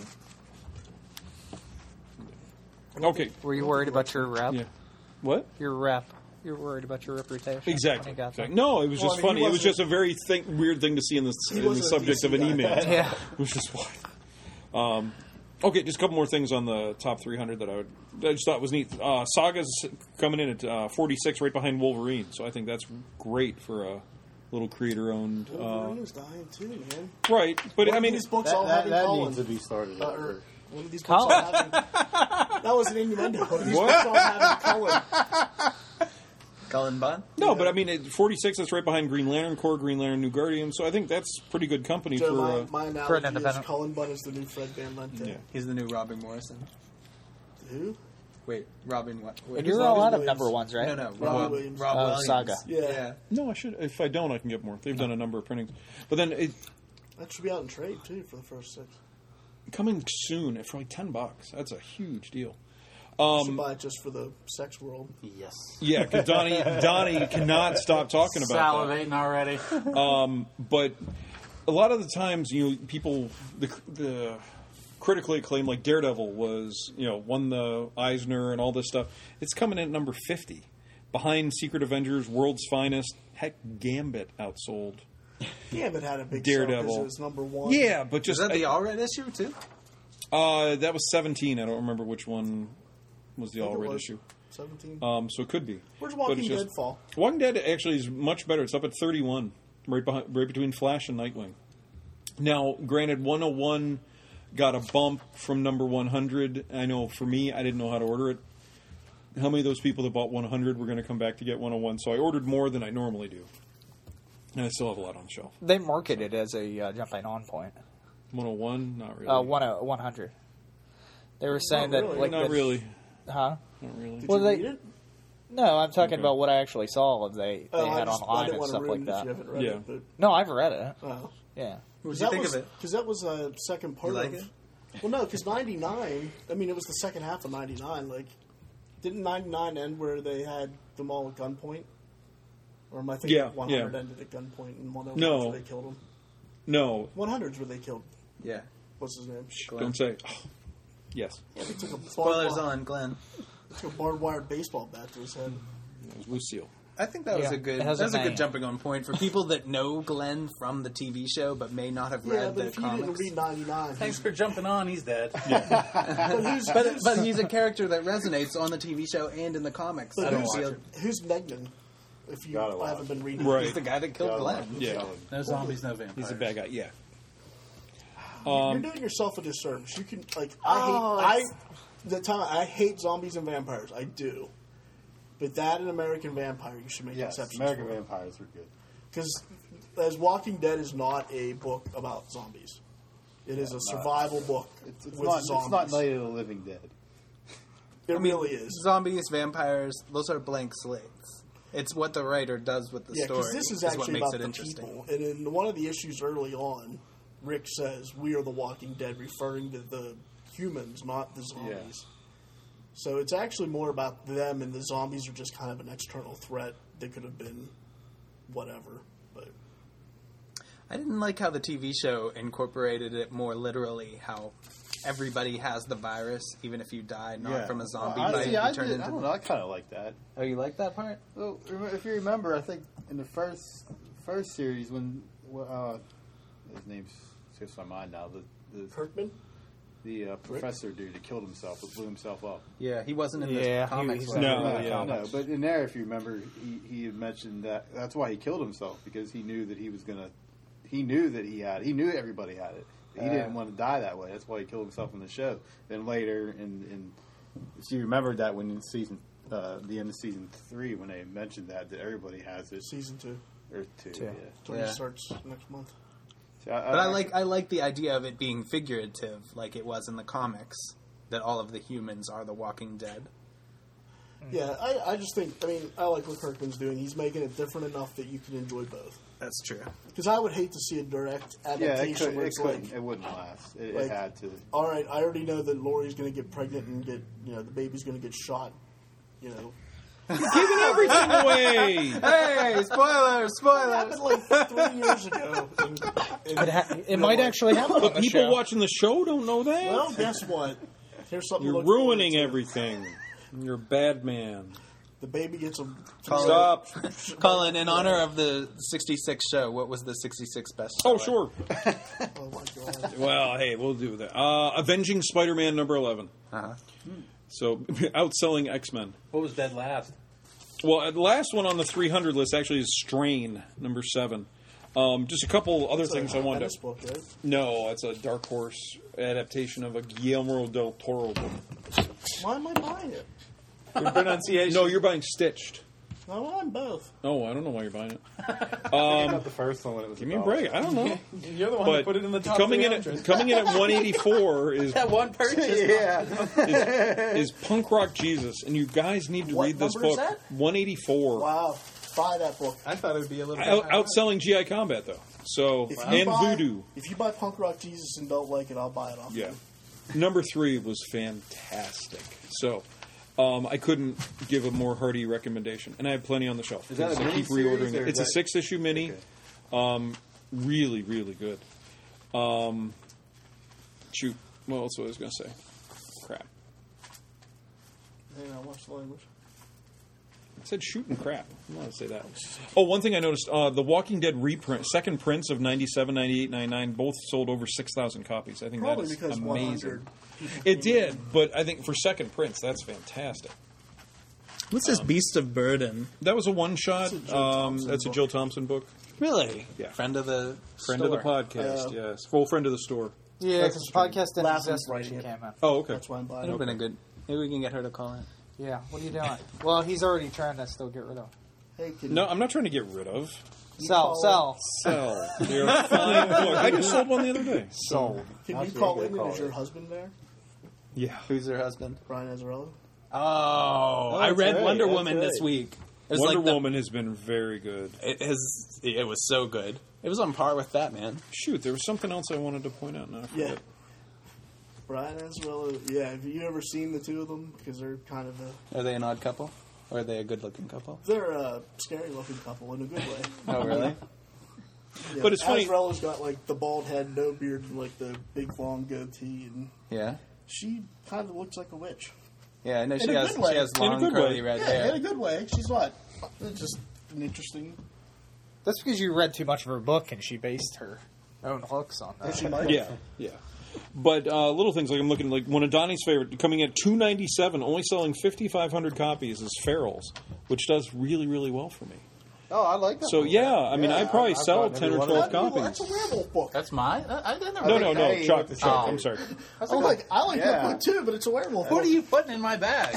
no. Okay. Were you worried about your rep? Yeah. What? Your rep. You're worried about your reputation. Exactly. when you got there? Exactly. No, it was Well, just I mean, funny. he It was wasn't- just a very thing, weird thing to see in the, He in the wasn't a subject D C of an guy. email. Yeah. Which is what. Um, Okay, just a couple more things on the top three hundred that I would I just thought was neat. Uh, Saga's coming in at uh, forty-six, right behind Wolverine. So I think that's great for a little creator-owned. Uh, Wolverine's dying too, man. right, but One I of mean, these books That, all that, having that Colin. needs to be started Uh, over. or one of these books all having. That was an innuendo. One of these books all having Colin. Cullen Bunn? no, but I mean, at forty-six, that's right behind Green Lantern Corps, Green Lantern, New Guardian. So I think that's pretty good company So for. my, Uh, my For an analogy is independent. Colin Bunn is the new Fred Van Lente. Yeah. He's the new Robin Morrison. Who? Wait, Robin what? Wait, And who's you're the- all out of Williams. number ones, right? No, no, Rob Rob, Williams. Rob Oh, Williams. Saga. Yeah. Yeah. no, I should. If I don't, I can get more. They've done a number of printings, but then it That should be out in trade too for the first six. coming soon for like ten bucks. That's a huge deal. You should buy it just for the sex world. Yes. Yeah, because Donnie Donnie cannot stop talking about that. Salivating already. But a lot of the times, you know, people the the critically acclaimed like Daredevil was, you know, won the Eisner and all this stuff. It's coming in at number fifty, behind Secret Avengers, World's Finest. Heck, Gambit outsold. Gambit had a big Daredevil. sell 'cause it was number one. Yeah, but Is just that the I- all red issue too? uh, that was seventeen. I don't remember which one was the I think all it red was issue. seventeen. Um, so it could be. Where's But Walking it's just- Dead fall? Walking Dead actually is much better. It's up at thirty-one, right behind, right between Flash and Nightwing. Now, granted, one oh one got a bump from number one hundred. I know for me, I didn't know how to order it. How many of those people that bought one hundred were going to come back to get one oh one? So I ordered more than I normally do, and I still have a lot on the shelf. They market it as a uh, jumping on point. one oh one, not really. Uh, one uh, one hundred. They were saying that really. like not the- really. huh? Not really. Did Well, you they- read it? No, I'm talking Okay. about what I actually saw of they they Oh, I had just, I online didn't and want to stuff ruin like it if you that. haven't read Yeah. it. But, No, I've read it. oh. Yeah. What did that you think was, of it? Because that was a second part You like of. it? Well, no, because ninety-nine. I mean, it was the second half of ninety-nine. Like, didn't ninety-nine end where they had them all at gunpoint? Or am I thinking Yeah, one hundred yeah. ended at gunpoint and one oh one No. where they killed him? No, one hundred's where they killed. Yeah. What's his name? Glenn. don't say. Oh, yes, Yeah, they took a barbed Spoilers wire- on Glenn. they took a barbed wire baseball bat to his head. it was Lucille. I think that was Yeah, a good it has that a was a good name. jumping on point for people that know Glenn from the T V show but may not have Yeah, read but the if you comics. didn't read ninety-nine, Thanks for jumping on. He's dead. but who's, But, who's, but he's a character that resonates on the T V show and in the comics. but I don't who's, watch it. who's Negman? If you Gotta watch. haven't been reading, Right. He's the guy that killed Gotta Glenn. watch it. Yeah. No zombies, no vampires. He's a bad guy. Yeah. You're doing yourself a disservice. You can like I Oh, hate it's- I the time I hate zombies and vampires. I do, but that and American Vampire, you should make Yes, exceptions American for. Vampires were good. Because as Walking Dead is not a book about zombies. It is a survival book It's, it's with not. zombies. It's not Night of the Living Dead. It really is. Zombies, vampires, those are blank slates. It's what the writer does with the Yeah, story. because this is what actually makes about it the interesting. people. And in one of the issues early on, Rick says, "We are the Walking Dead," referring to the humans, not the zombies. So it's actually more about them, and the zombies are just kind of an external threat. They could have been whatever, but I didn't like how the T V show incorporated it more literally, how everybody has the virus, even if you die not from a zombie Well, I, bite, see, you I, turn did, into I don't know. I kind of like that. Oh, you like that part? Well, rem- if you remember, I think in the first first series when uh, his name's slips my mind now. The the, Kirkman. the uh, professor dude that killed himself, that blew himself up. Yeah, he wasn't in Yeah, the comics. he- he's was he? No, no, yeah. no, but in there, if you remember, he, he had mentioned that that's why he killed himself, because he knew that he was gonna. He knew that he had. He knew everybody had it. He Uh, didn't want to die that way. That's why he killed himself in the show. Then later, in, in so you remembered that when in season, uh, the end of season three, when they mentioned that that everybody has it, Season two. or two, Two. yeah. Tony Yeah. starts next month. So I, But I like I like the idea of it being figurative, like it was in the comics, that all of the humans are the Walking Dead. Yeah, I, I just think, I mean, I like what Kirkman's doing. He's making it different enough that you can enjoy both. That's true. Because I would hate to see a direct yeah, it, adaptation could, where it, it's couldn't, like, it wouldn't last. It, like- it had to. all right, I already know that Lori's going to get pregnant and get, you know, the baby's going to get shot, you know. Giving everything away. Hey, spoilers! It Spoilers! happened like three years ago. And, and, It, ha- it you know, might like, actually happen on But the people show. watching the show don't know that. Well, guess what? Here's something to You're look forward ruining to. everything. You're a bad man. The baby gets a Stop. Colin, in honor of the sixty-six show, what was the sixty-six best? Oh, seller? sure. Oh my god! Well, hey, we'll do that. Uh, Avenging Spider-Man number eleven. Uh-huh. So, outselling X-Men. What was dead last? Well, uh, the last one on the three hundred list actually is Strain, number seven. Um, just a couple other It's things a I wanted Venice to... book, right? No, it's a Dark Horse adaptation of a Guillermo del Toro book. Why am I buying it? Good pronunciation. No, you're buying Stitched. No, I'm both. Oh, I don't know why you're buying it. I got the first one when it was. Give me a break. I don't know. You're the one But that put it in the top coming in three at hundred. coming in at one eighty-four is That one purchase. Yeah. is Punk Rock Jesus, and you guys need to What read this number is book. that? one eighty-four. Wow, buy that book. I thought it would be a little Out, bit higher. outselling G I Combat though. So If you and buy, Voodoo. If you buy Punk Rock Jesus and don't like it, I'll buy it off. Yeah. you. Number three was fantastic. So um, I couldn't give a more hearty recommendation, and I have plenty on the shelf. Is that a because I keep mini-series, reordering or it. is It's a that- six issue mini. Okay. Um, really, really good. Um, shoot, what else was I going to say? Crap. Hang on, watch the language. I said shoot and crap. I'm not going to say that. Oh, one thing I noticed, uh, the Walking Dead reprint, second prints of ninety-seven, ninety-eight, ninety-nine, both sold over six thousand copies. I think Probably that is because one amazing. hundred people It came in. did, but I think for second prints, that's fantastic. What's this Beast of Burden? That was a one shot. That's a Joe Um, Thompson that's a book. Joe Thompson book. Really? Yeah. Friend of the Friend store. of the podcast, Uh, yes. Full friend of the store. Yeah, because the podcast didn't Last exist when one's she writing came out. Oh, okay. That's why I'm buying That would it. have been a good. Maybe we can get her to call it. Yeah, what are you doing? Well, he's already trying to still get rid of. Hey, can No, I'm not trying to get rid of. you Sell, call- sell. Sell. They're a fine book. I just sold one the other day. Sold. Can That's you what call they in? call Is your it. husband there, Yeah. Who's her husband? Brian Azzarello? Oh, I that's read right, Wonder that's Woman this right. week. It was Wonder like the- Woman has been very good. It has. It was so good. It was on par with Batman. Shoot, there was something else I wanted to point out. Now I Yeah. forget. Brian Azzarello. Yeah, have you ever seen the two of them? Because they're kind of a Are they an odd couple? Or are they a good-looking couple? they're a scary looking couple in a good way. Oh, really? Yeah, But it's funny- Azzarello's got like the bald head, no beard, and like the big long goatee, and Yeah. she kind of looks like a witch. Yeah, I know In she a has. good way. She has In a long good curly way. red Yeah, hair. in a good way. She's what? It's just an interesting. That's because you read too much of her book and she based her own hooks on that. She might. Yeah, yeah. But uh, little things like I'm looking like one of Donnie's favorite coming at two ninety-seven, only selling fifty-five hundred copies is Ferals, which does really really well for me. Oh, I like that. So one. yeah, I mean I probably I've sell gotten ten every or one twelve of them. copies. That's a werewolf book. That's mine. I, I never. No, no, no, Hey, Chuck. with the Chuck, show. I'm sorry. I like I like Yeah. that book too, but it's a werewolf. What book. are you putting in my bag?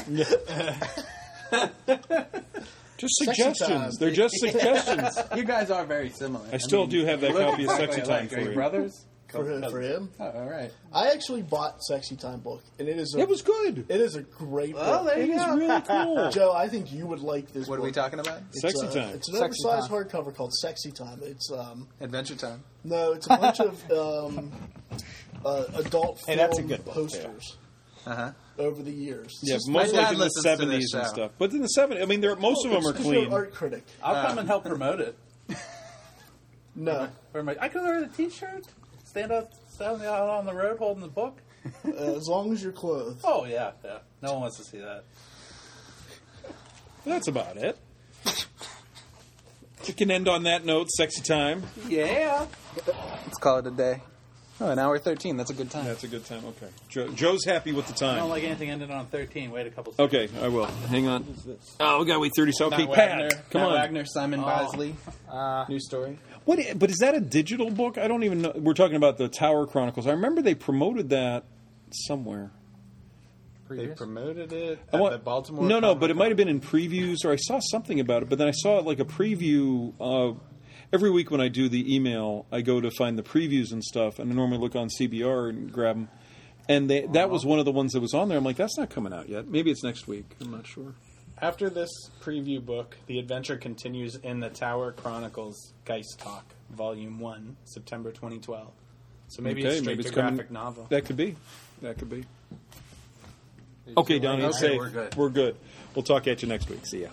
Just Sexy time. suggestions. They're just suggestions. You guys are very similar. I still do have that Look copy of exactly Sexy Time like for Are you you. brothers? for him? For him, Oh, all right. I actually bought Sexy Time book, and it is a, It was good. it is a great Oh, book. there It you is go. really cool. Joe, I think you would like this. What are book. we talking about? It's, Sexy uh, Time. It's an Sexy oversized Time. hardcover called Sexy Time. It's um Adventure Time. no, it's a bunch of um, uh, adult film Hey, that's a good book, posters Uh huh. over the years. Yeah, It's most my like dad in the listens to this seventies and show. stuff. But in the seventies, I mean, they're, most of them are It's 'cause you're an clean. art critic. I'll come and help promote it. No, Or my, I can wear a T-shirt, stand up, stand out on the road holding the book. uh, as long as you're clothed. Oh yeah, yeah. No one wants to see that. That's about it. We can end on that note. Sexy Time. Yeah. Let's call it a day. Oh, an hour thirteen. That's a good time. That's a good time. Okay. Joe, Joe's happy with the I time. don't like anything ending on thirteen. Wait a couple seconds. Okay, I will. Hang on. Oh, we gotta wait thirty seconds. Okay, Matt Pat, Wagner, come Matt on. Wagner, Simon Bosley. Uh, New story. What? i- But is that a digital book? I don't even know. We're talking about the Tower Chronicles. I remember they promoted that somewhere. They previous? promoted it I at want- the Baltimore. No, no, Comic but it Con. might have been in previews, or I saw something about it. But then I saw like a preview. Uh, every week when I do the email, I go to find the previews and stuff, and I normally look on C B R and grab them. And they, that was one of the ones that was on there. I'm like, that's not coming out yet. Maybe it's next week. I'm not sure. After this preview book, the adventure continues in the Tower Chronicles Geist Talk, Volume One, September twenty twelve. So maybe Okay, it's straight maybe to it's coming- graphic novel. That could be. That could be. Okay, Donnie, it's Okay, safe. we're good. We're good. We'll talk at you next week. See ya.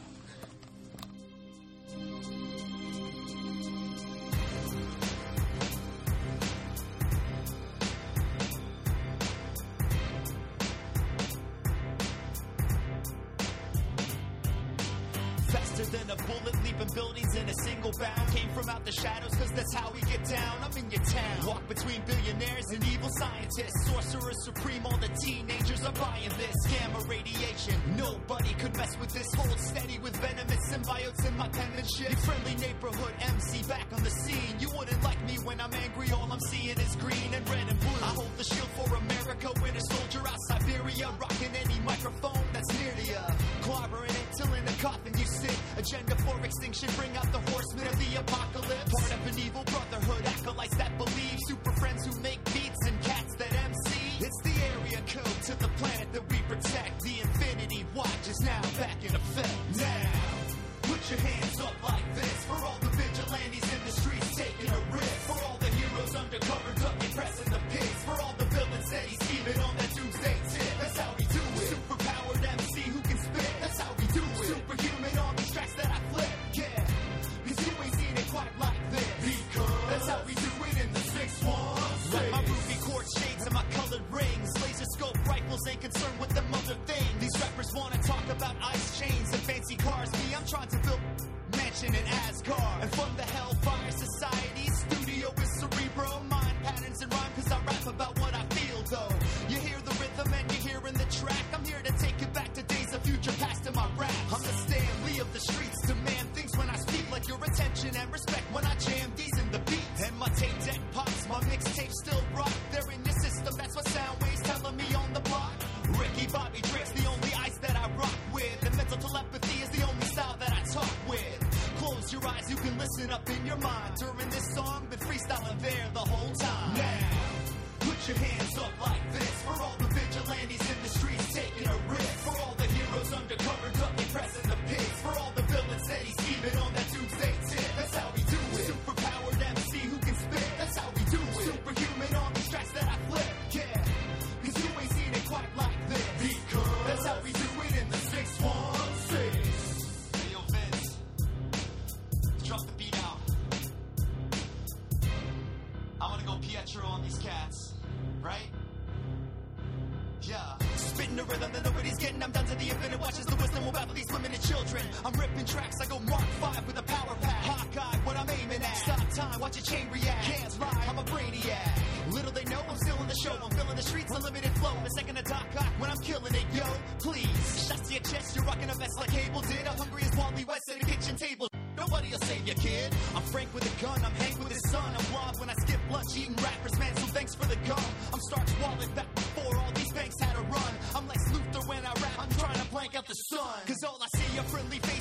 Faster than a bullet, leaping buildings in a single bound. Came from out the shadows, cause that's how we get down. I'm in your town. Walk between billionaires and evil scientists. Sorcerer supreme, all the teenagers are buying this. Gamma radiation, nobody could mess with this. Hold steady with venomous symbiotes in my penmanship. Your friendly neighborhood M C back on the scene. You wouldn't like me when I'm angry, all I'm seeing is green and red and blue. I hold the shield for America, winter soldier out Siberia. Rocking any microphone that's near to ya. Clobbering it till in the coffin you sit. Agenda for extinction, bring out the horsemen of the apocalypse. Part of an evil brotherhood, acolytes that believe. Super friends who make beats and cats that M C. It's the area code to the planet that we protect. The Infinity Watch is now back in effect. Now, put your hands up like this. For all the vigilantes in the streets taking a risk. For all the heroes undercover ducking, pressing the pits. For all the villains that he's scheming on that doomsday tip. That's how we do it. Superpowered M C who can spit. That's how we do it. Superhuman on these tracks that I flip. Yeah, cause you ain't seen it quite like this. Because that's how we do it in the six one six. Like my ruby quartz shades and my colored rings. Laser scope rifles ain't concerned with them other things. These rappers wanna talk about ice chains and fancy cars. Me, I'm trying to build mansion in Asgard and fund the Hellfire Society. Studio is cerebro, mind patterns and rhyme. Cause I rap about what I feel though. You hear the rhythm and you're hearing the track. I'm here to take it back to days of future past in my rap. I'm the Stan Lee of the streets, demand things when I speak. Like your attention and respect when I jam these in the beat. And my tape deck pops, my mixtape still rock. They're in your system, that's what sound waves telling me on the block. Ricky Bobby Drake's the only ice that I rock with. And mental telepathy is the only style that I talk with. Close your eyes, you can listen up in your mind. During this song, been freestyling there the whole time. Now, put your hands up like this. For all the vigilantes in the streets taking a risk. For all the heroes undercover ducking, pressing the pits. For all the villains that he's scheming on that doomsday tip. That's how we do it. Superpowered M C who can spit. That's how we do it. Superhuman on these tracks that I flip. Yeah, cause you ain't seen it quite like this. Because that's how we do it in the six one six. Hey yo Vince, drop the beat out. I wanna go Pietro on these cats, right? Yeah. Spitting the rhythm that nobody's getting. I'm done to the infinite. Watches the wisdom will battle these limited children. I'm ripping tracks. I go Mark five with a power pack. Hawkeye, what I'm aiming at. Stop time, watch your chain react. Can't lie, I'm a brainiac. Little they know I'm still in the show. I'm filling the streets, unlimited flow. A second to Doc Ock when I'm killing it, yo. Please, shots to your chest. You're rocking a vest like Cable did. I'm hungry as Wally West at a kitchen table. Nobody'll save you, kid. I'm Frank with a gun. I'm Hank with his son. I'm Blob when I skip lunch, eating rappers, man. So thanks for the gum. I'm Starch Wallet back before all these banks had a run. I'm Lex Luthor when I rap. I'm trying to blank out the sun. Cause all I see are friendly faces.